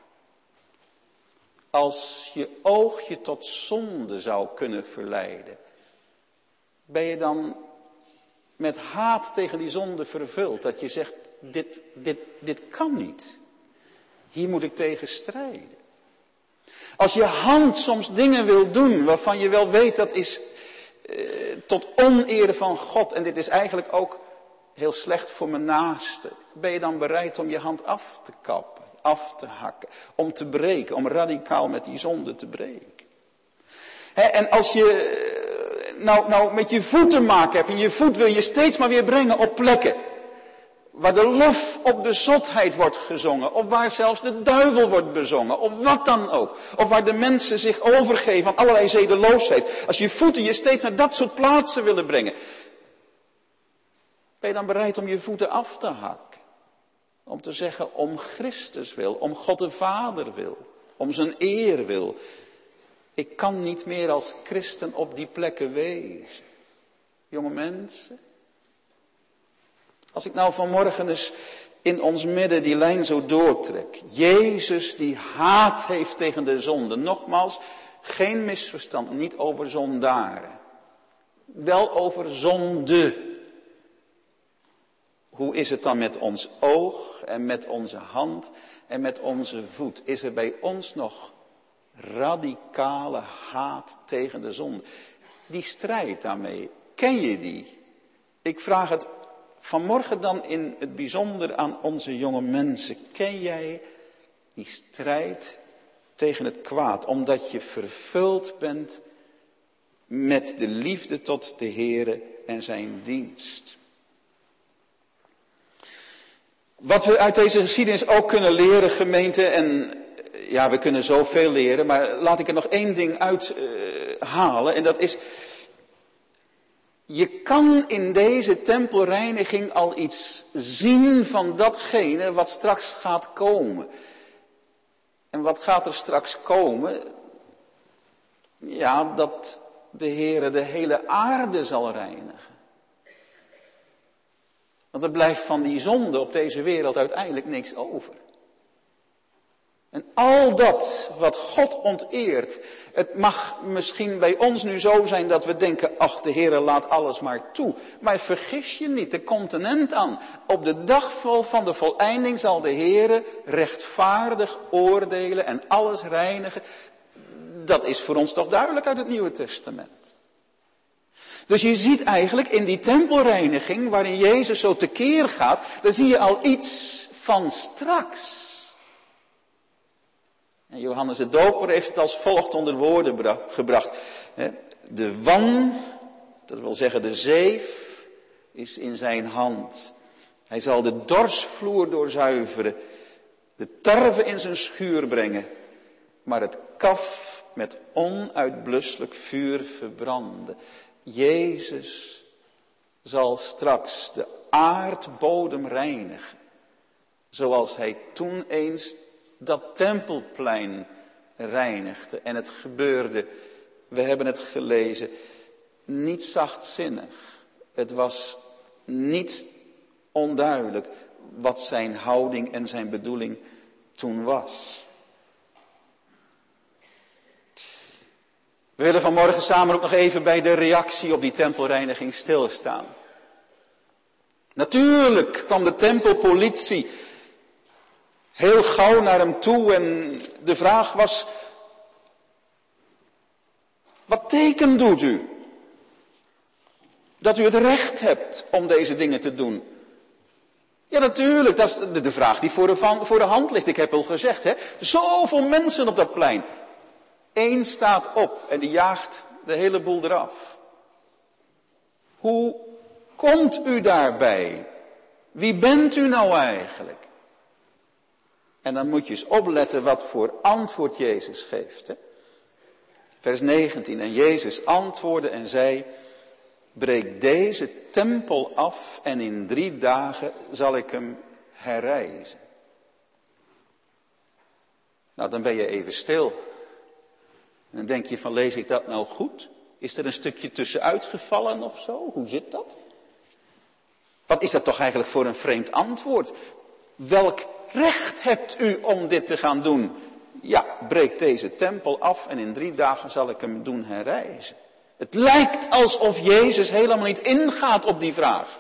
Als je oog je tot zonde zou kunnen verleiden, ben je dan met haat tegen die zonde vervuld? Dat je zegt, dit, dit, dit kan niet. Hier moet ik tegen strijden. Als je hand soms dingen wil doen waarvan je wel weet dat is eh, tot oneer van God. En dit is eigenlijk ook heel slecht voor mijn naaste. Ben je dan bereid om je hand af te kappen, af te hakken, om te breken, om radicaal met die zonde te breken? He, en als je nou, nou met je voet te maken hebt en je voet wil je steeds maar weer brengen op plekken waar de lof op de zotheid wordt gezongen, of waar zelfs de duivel wordt bezongen, of wat dan ook. Of waar de mensen zich overgeven aan allerlei zedeloosheid. Als je voeten je steeds naar dat soort plaatsen willen brengen, ben je dan bereid om je voeten af te hakken? Om te zeggen, om Christus wil, om God de Vader wil, om zijn eer wil. Ik kan niet meer als christen op die plekken wezen. Jonge mensen. Als ik nou vanmorgen eens in ons midden die lijn zo doortrek. Jezus die haat heeft tegen de zonde. Nogmaals, geen misverstand, niet over zondaren. Wel over zonde. Hoe is het dan met ons oog en met onze hand en met onze voet? Is er bij ons nog radicale haat tegen de zonde? Die strijd daarmee, ken je die? Ik vraag het vanmorgen dan in het bijzonder aan onze jonge mensen. Ken jij die strijd tegen het kwaad, omdat je vervuld bent met de liefde tot de Heere en zijn dienst? Wat we uit deze geschiedenis ook kunnen leren, gemeente, en ja, we kunnen zoveel leren, maar laat ik er nog één ding uithalen, uh, en dat is, je kan in deze tempelreiniging al iets zien van datgene wat straks gaat komen. En wat gaat er straks komen? Ja, dat de Heere de hele aarde zal reinigen. Want er blijft van die zonde op deze wereld uiteindelijk niks over. En al dat wat God onteert, het mag misschien bij ons nu zo zijn dat we denken, ach, de Heere laat alles maar toe. Maar vergis je niet, er komt een end aan. Op de dag van de voleinding zal de Heere rechtvaardig oordelen en alles reinigen. Dat is voor ons toch duidelijk uit het Nieuwe Testament. Dus je ziet eigenlijk in die tempelreiniging, waarin Jezus zo tekeer gaat, daar zie je al iets van straks. En Johannes de Doper heeft het als volgt onder woorden gebracht. De wan, dat wil zeggen de zeef, is in zijn hand. Hij zal de dorsvloer doorzuiveren, de tarwe in zijn schuur brengen, maar het kaf met onuitblusselijk vuur verbranden. Jezus zal straks de aardbodem reinigen, zoals hij toen eens dat tempelplein reinigde. En het gebeurde, we hebben het gelezen, niet zachtzinnig. Het was niet onduidelijk wat zijn houding en zijn bedoeling toen was. We willen vanmorgen samen ook nog even bij de reactie op die tempelreiniging stilstaan. Natuurlijk kwam de tempelpolitie heel gauw naar hem toe en de vraag was, wat teken doet u? Dat u het recht hebt om deze dingen te doen. Ja, natuurlijk, dat is de, de vraag die voor de, voor de hand ligt. Ik heb al gezegd, hè, zoveel mensen op dat plein. Eén staat op en die jaagt de hele boel eraf. Hoe komt u daarbij? Wie bent u nou eigenlijk? En dan moet je eens opletten wat voor antwoord Jezus geeft. Hè? Vers negentien. En Jezus antwoordde en zei, breek deze tempel af en in drie dagen zal ik hem herrijzen. Nou, dan ben je even stil. En dan denk je van, lees ik dat nou goed? Is er een stukje tussenuit gevallen of zo? Hoe zit dat? Wat is dat toch eigenlijk voor een vreemd antwoord? Welk recht hebt u om dit te gaan doen? Ja, breek deze tempel af en in drie dagen zal ik hem doen herrijzen. Het lijkt alsof Jezus helemaal niet ingaat op die vraag.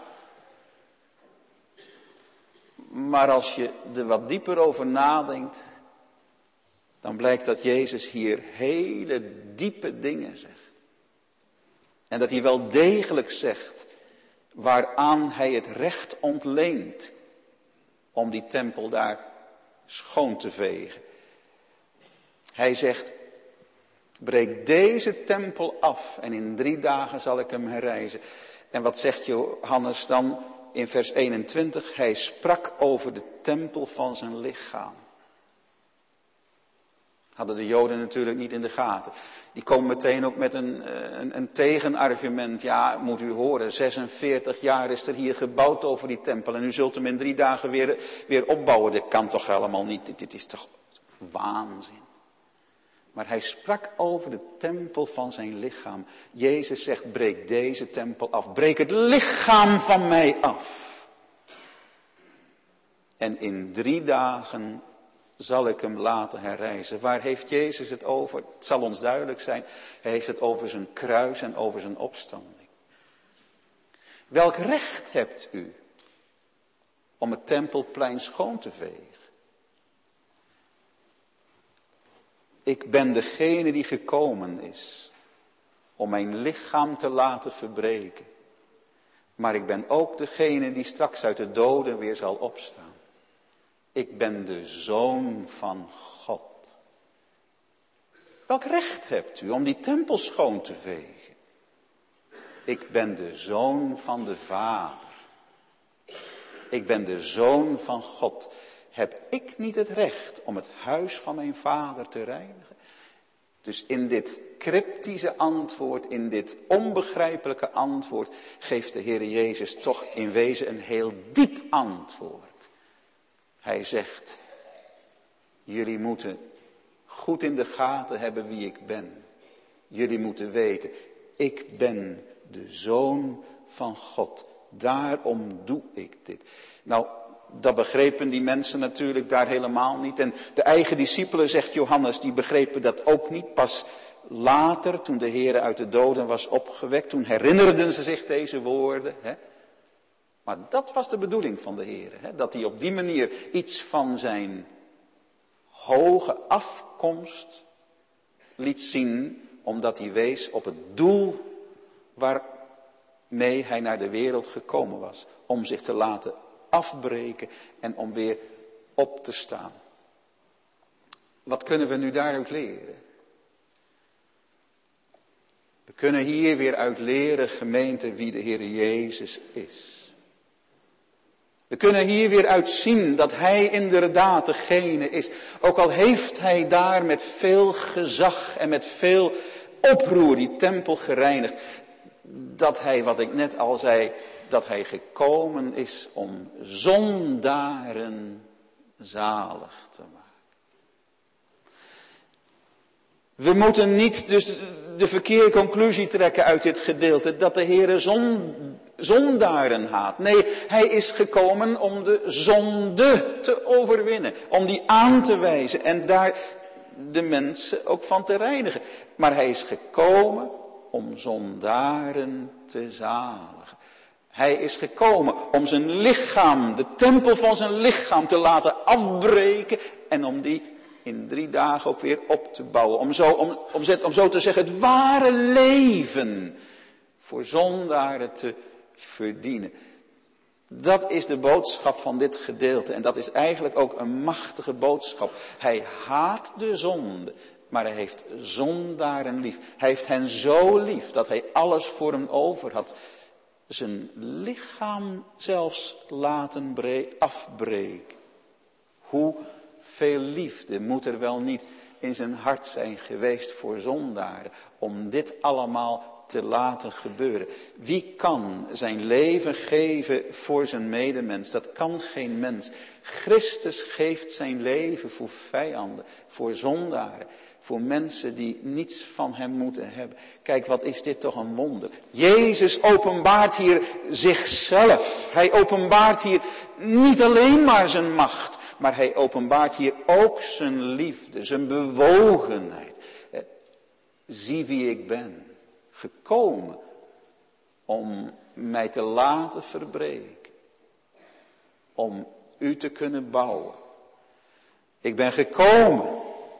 Maar als je er wat dieper over nadenkt, dan blijkt dat Jezus hier hele diepe dingen zegt. En dat hij wel degelijk zegt waaraan hij het recht ontleent om die tempel daar schoon te vegen. Hij zegt, breek deze tempel af en in drie dagen zal ik hem herrijzen. En wat zegt Johannes dan in vers eenentwintig? Hij sprak over de tempel van zijn lichaam. Hadden de Joden natuurlijk niet in de gaten. Die komen meteen ook met een, een, een tegenargument. Ja, moet u horen, zesenveertig jaar is er hier gebouwd over die tempel. En u zult hem in drie dagen weer, weer opbouwen. Dat kan toch helemaal niet, dit, dit is toch waanzin. Maar hij sprak over de tempel van zijn lichaam. Jezus zegt, breek deze tempel af. Breek het lichaam van mij af. En in drie dagen zal ik hem laten herrijzen. Waar heeft Jezus het over? Het zal ons duidelijk zijn. Hij heeft het over zijn kruis en over zijn opstanding. Welk recht hebt u om het tempelplein schoon te vegen. Ik ben degene die gekomen is om mijn lichaam te laten verbreken. Maar ik ben ook degene die straks uit de doden weer zal opstaan. Ik ben de Zoon van God. Welk recht hebt u om die tempel schoon te vegen? Ik ben de Zoon van de Vader. Ik ben de Zoon van God. Heb ik niet het recht om het huis van mijn Vader te reinigen? Dus in dit cryptische antwoord, in dit onbegrijpelijke antwoord, geeft de Heer Jezus toch in wezen een heel diep antwoord. Hij zegt, jullie moeten goed in de gaten hebben wie ik ben. Jullie moeten weten, ik ben de Zoon van God. Daarom doe ik dit. Nou, dat begrepen die mensen natuurlijk daar helemaal niet. En de eigen discipelen, zegt Johannes, die begrepen dat ook niet. Pas later, toen de Heer uit de doden was opgewekt, toen herinnerden ze zich deze woorden. Hè? Maar dat was de bedoeling van de Heer. Hè? Dat hij op die manier iets van zijn hoge afkomst liet zien, omdat hij wees op het doel waarmee hij naar de wereld gekomen was. Om zich te laten afbreken en om weer op te staan. Wat kunnen we nu daaruit leren? We kunnen hier weer uit leren, gemeente, wie de Heer Jezus is. We kunnen hier weer uit zien dat Hij inderdaad degene is. Ook al heeft Hij daar met veel gezag en met veel oproer die tempel gereinigd. Dat Hij, wat ik net al zei, dat Hij gekomen is om zondaren zalig te maken. We moeten niet dus de verkeerde conclusie trekken uit dit gedeelte, dat de Heere zon, zondaren haat. Nee, Hij is gekomen om de zonde te overwinnen, om die aan te wijzen en daar de mensen ook van te reinigen. Maar Hij is gekomen om zondaren te zaligen. Hij is gekomen om zijn lichaam, de tempel van zijn lichaam te laten afbreken en om die in drie dagen ook weer op te bouwen. Om zo, om, om, om zo te zeggen het ware leven voor zondaren te verdienen. Dat is de boodschap van dit gedeelte en dat is eigenlijk ook een machtige boodschap. Hij haat de zonde, maar hij heeft zondaren lief. Hij heeft hen zo lief dat hij alles voor hen over had. Zijn lichaam zelfs laten afbreken. Hoe veel liefde moet er wel niet in zijn hart zijn geweest voor zondaren om dit allemaal te laten gebeuren. Wie kan zijn leven geven voor zijn medemens? Dat kan geen mens. Christus geeft zijn leven voor vijanden, voor zondaren. Voor mensen die niets van hem moeten hebben. Kijk, wat is dit toch een wonder. Jezus openbaart hier zichzelf. Hij openbaart hier niet alleen maar zijn macht. Maar hij openbaart hier ook zijn liefde, zijn bewogenheid. Zie wie ik ben. Gekomen om mij te laten verbreken. Om u te kunnen bouwen. Ik ben gekomen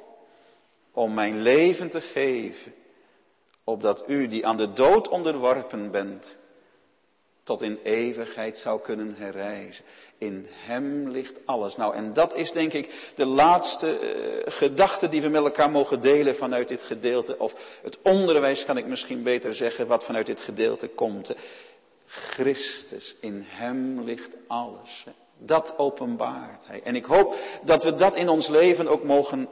om mijn leven te geven, opdat u die aan de dood onderworpen bent, tot in eeuwigheid zou kunnen herrijzen. In hem ligt alles. Nou, en dat is denk ik de laatste uh, gedachte die we met elkaar mogen delen vanuit dit gedeelte. Of het onderwijs kan ik misschien beter zeggen, wat vanuit dit gedeelte komt. Christus, in hem ligt alles. Dat openbaart hij. En ik hoop dat we dat in ons leven ook mogen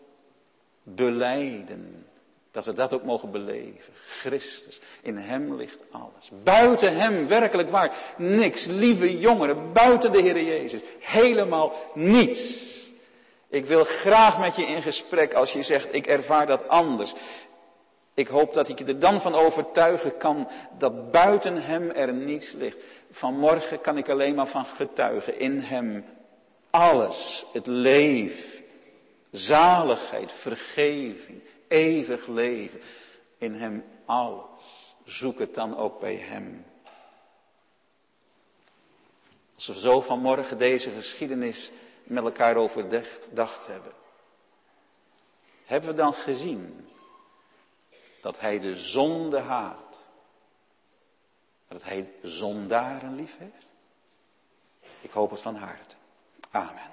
belijden. Dat we dat ook mogen beleven. Christus, in hem ligt alles. Buiten hem, werkelijk waar, niks. Lieve jongeren, buiten de Heer Jezus, helemaal niets. Ik wil graag met je in gesprek als je zegt, ik ervaar dat anders. Ik hoop dat ik je er dan van overtuigen kan dat buiten hem er niets ligt. Vanmorgen kan ik alleen maar van getuigen. In hem alles, het leven, zaligheid, vergeving, eeuwig leven. In hem alles. Zoek het dan ook bij hem. Als we zo vanmorgen deze geschiedenis met elkaar overdacht hebben. Hebben we dan gezien dat hij de zonde haat. Dat hij zondaren lief heeft? Ik hoop het van harte. Amen.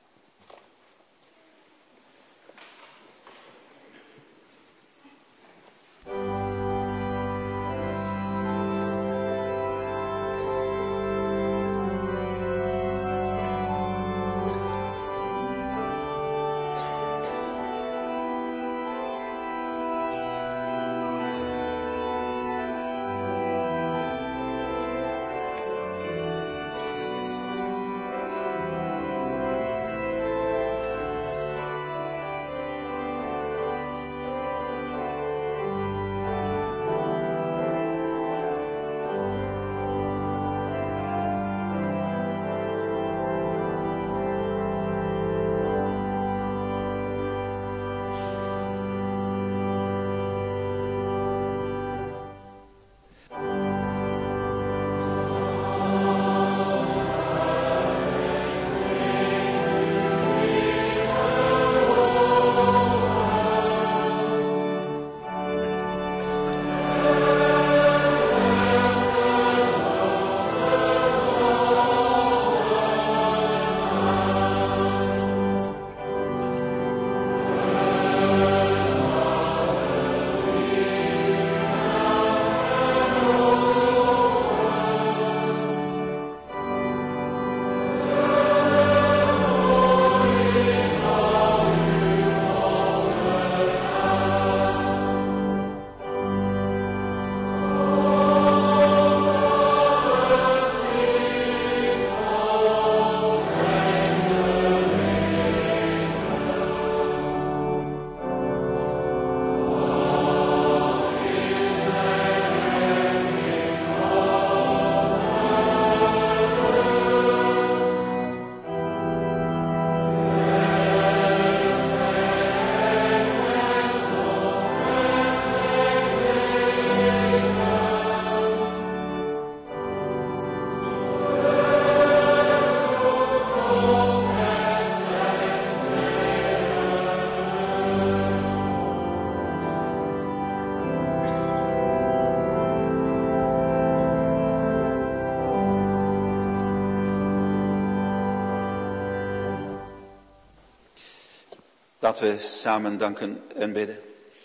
Laten we samen danken en bidden.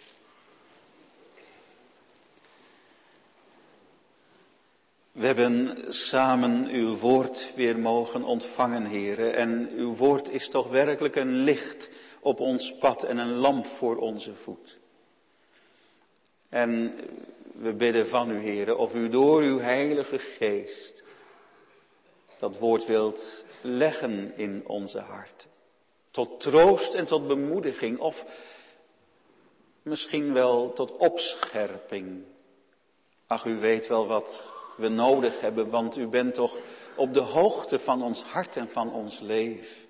We hebben samen uw woord weer mogen ontvangen, Heere. En uw woord is toch werkelijk een licht op ons pad en een lamp voor onze voet. En we bidden van u, Heere, of u door uw heilige geest dat woord wilt leggen in onze harten. Tot troost en tot bemoediging of misschien wel tot opscherping. Ach, u weet wel wat we nodig hebben, want u bent toch op de hoogte van ons hart en van ons leven.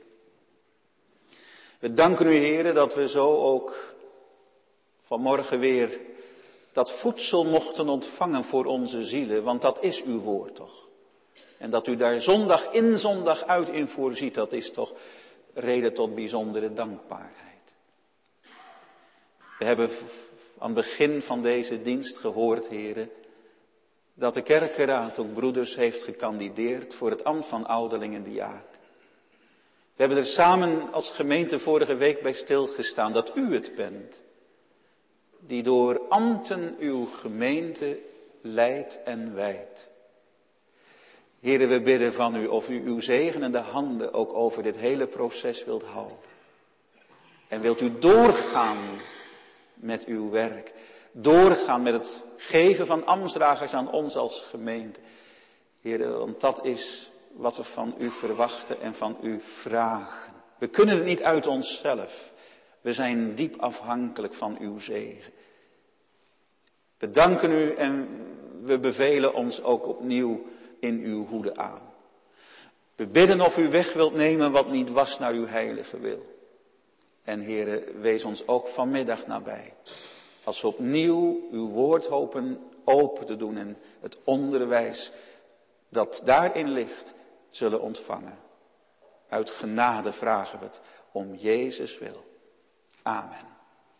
We danken u, Heere, dat we zo ook vanmorgen weer dat voedsel mochten ontvangen voor onze zielen, want dat is uw woord toch. En dat u daar zondag in, zondag uit in voorziet, dat is toch reden tot bijzondere dankbaarheid. We hebben aan het begin van deze dienst gehoord, Heere, dat de kerkenraad ook broeders heeft gekandideerd voor het ambt van ouderling en diaken. We hebben er samen als gemeente vorige week bij stilgestaan dat u het bent, die door ambten uw gemeente leidt en wijdt. Heere, we bidden van u of u uw zegenende handen ook over dit hele proces wilt houden. En wilt u doorgaan met uw werk. Doorgaan met het geven van ambtsdragers aan ons als gemeente. Heere, want dat is wat we van u verwachten en van u vragen. We kunnen het niet uit onszelf. We zijn diep afhankelijk van uw zegen. We danken u en we bevelen ons ook opnieuw in uw hoede aan. We bidden of u weg wilt nemen wat niet was naar uw heilige wil. En Heere, wees ons ook vanmiddag nabij. Als we opnieuw uw woord hopen open te doen en het onderwijs dat daarin ligt, zullen ontvangen. Uit genade vragen we het om Jezus wil. Amen.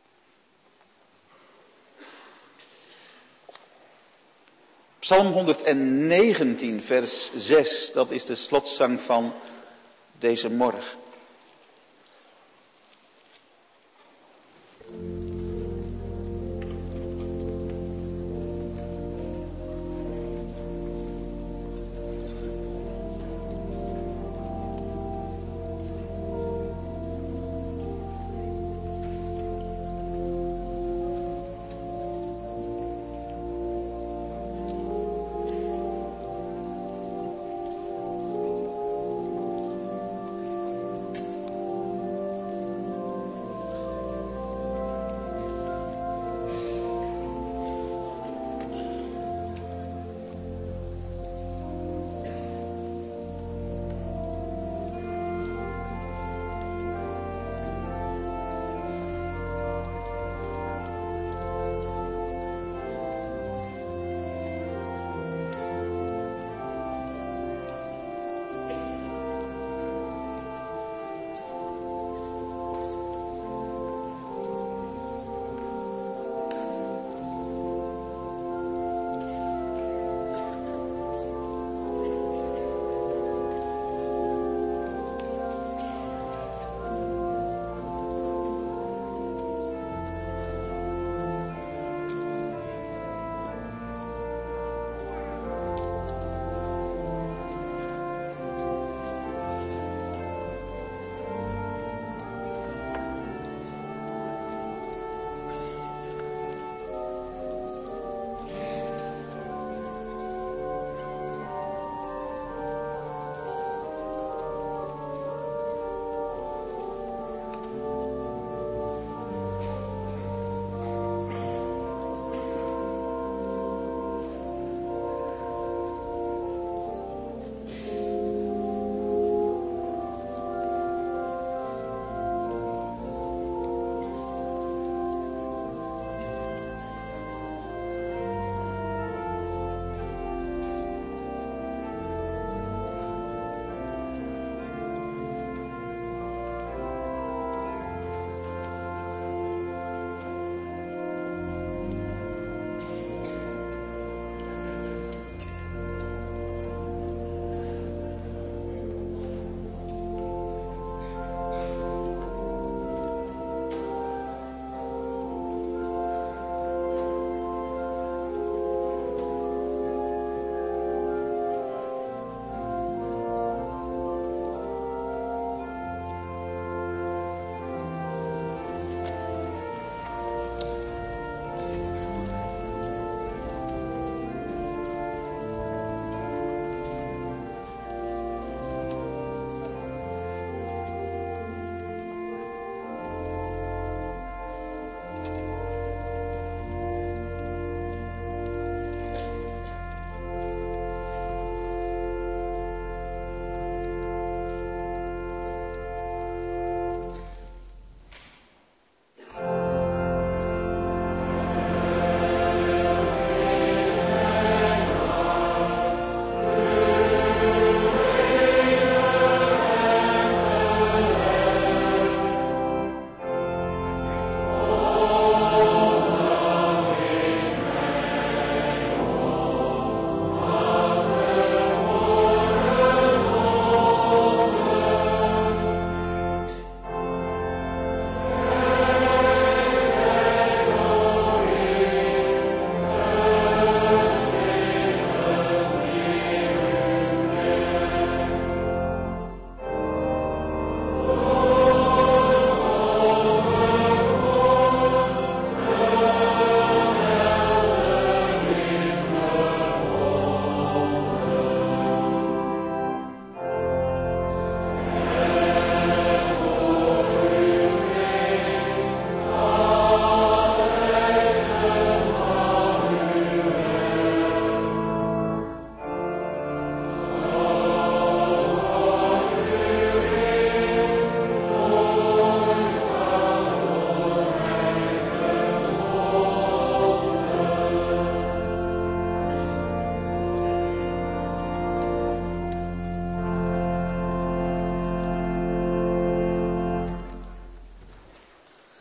Psalm honderdnegentien, vers zes, dat is de slotzang van deze morgen.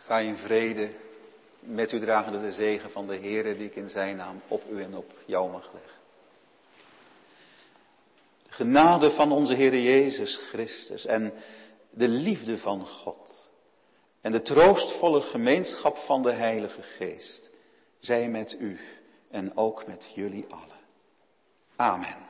Ga in vrede. Met u dragende de zegen van de Heere die ik in zijn naam op u en op jou mag leggen. De genade van onze Heere Jezus Christus en de liefde van God en de troostvolle gemeenschap van de Heilige Geest zij met u en ook met jullie allen. Amen.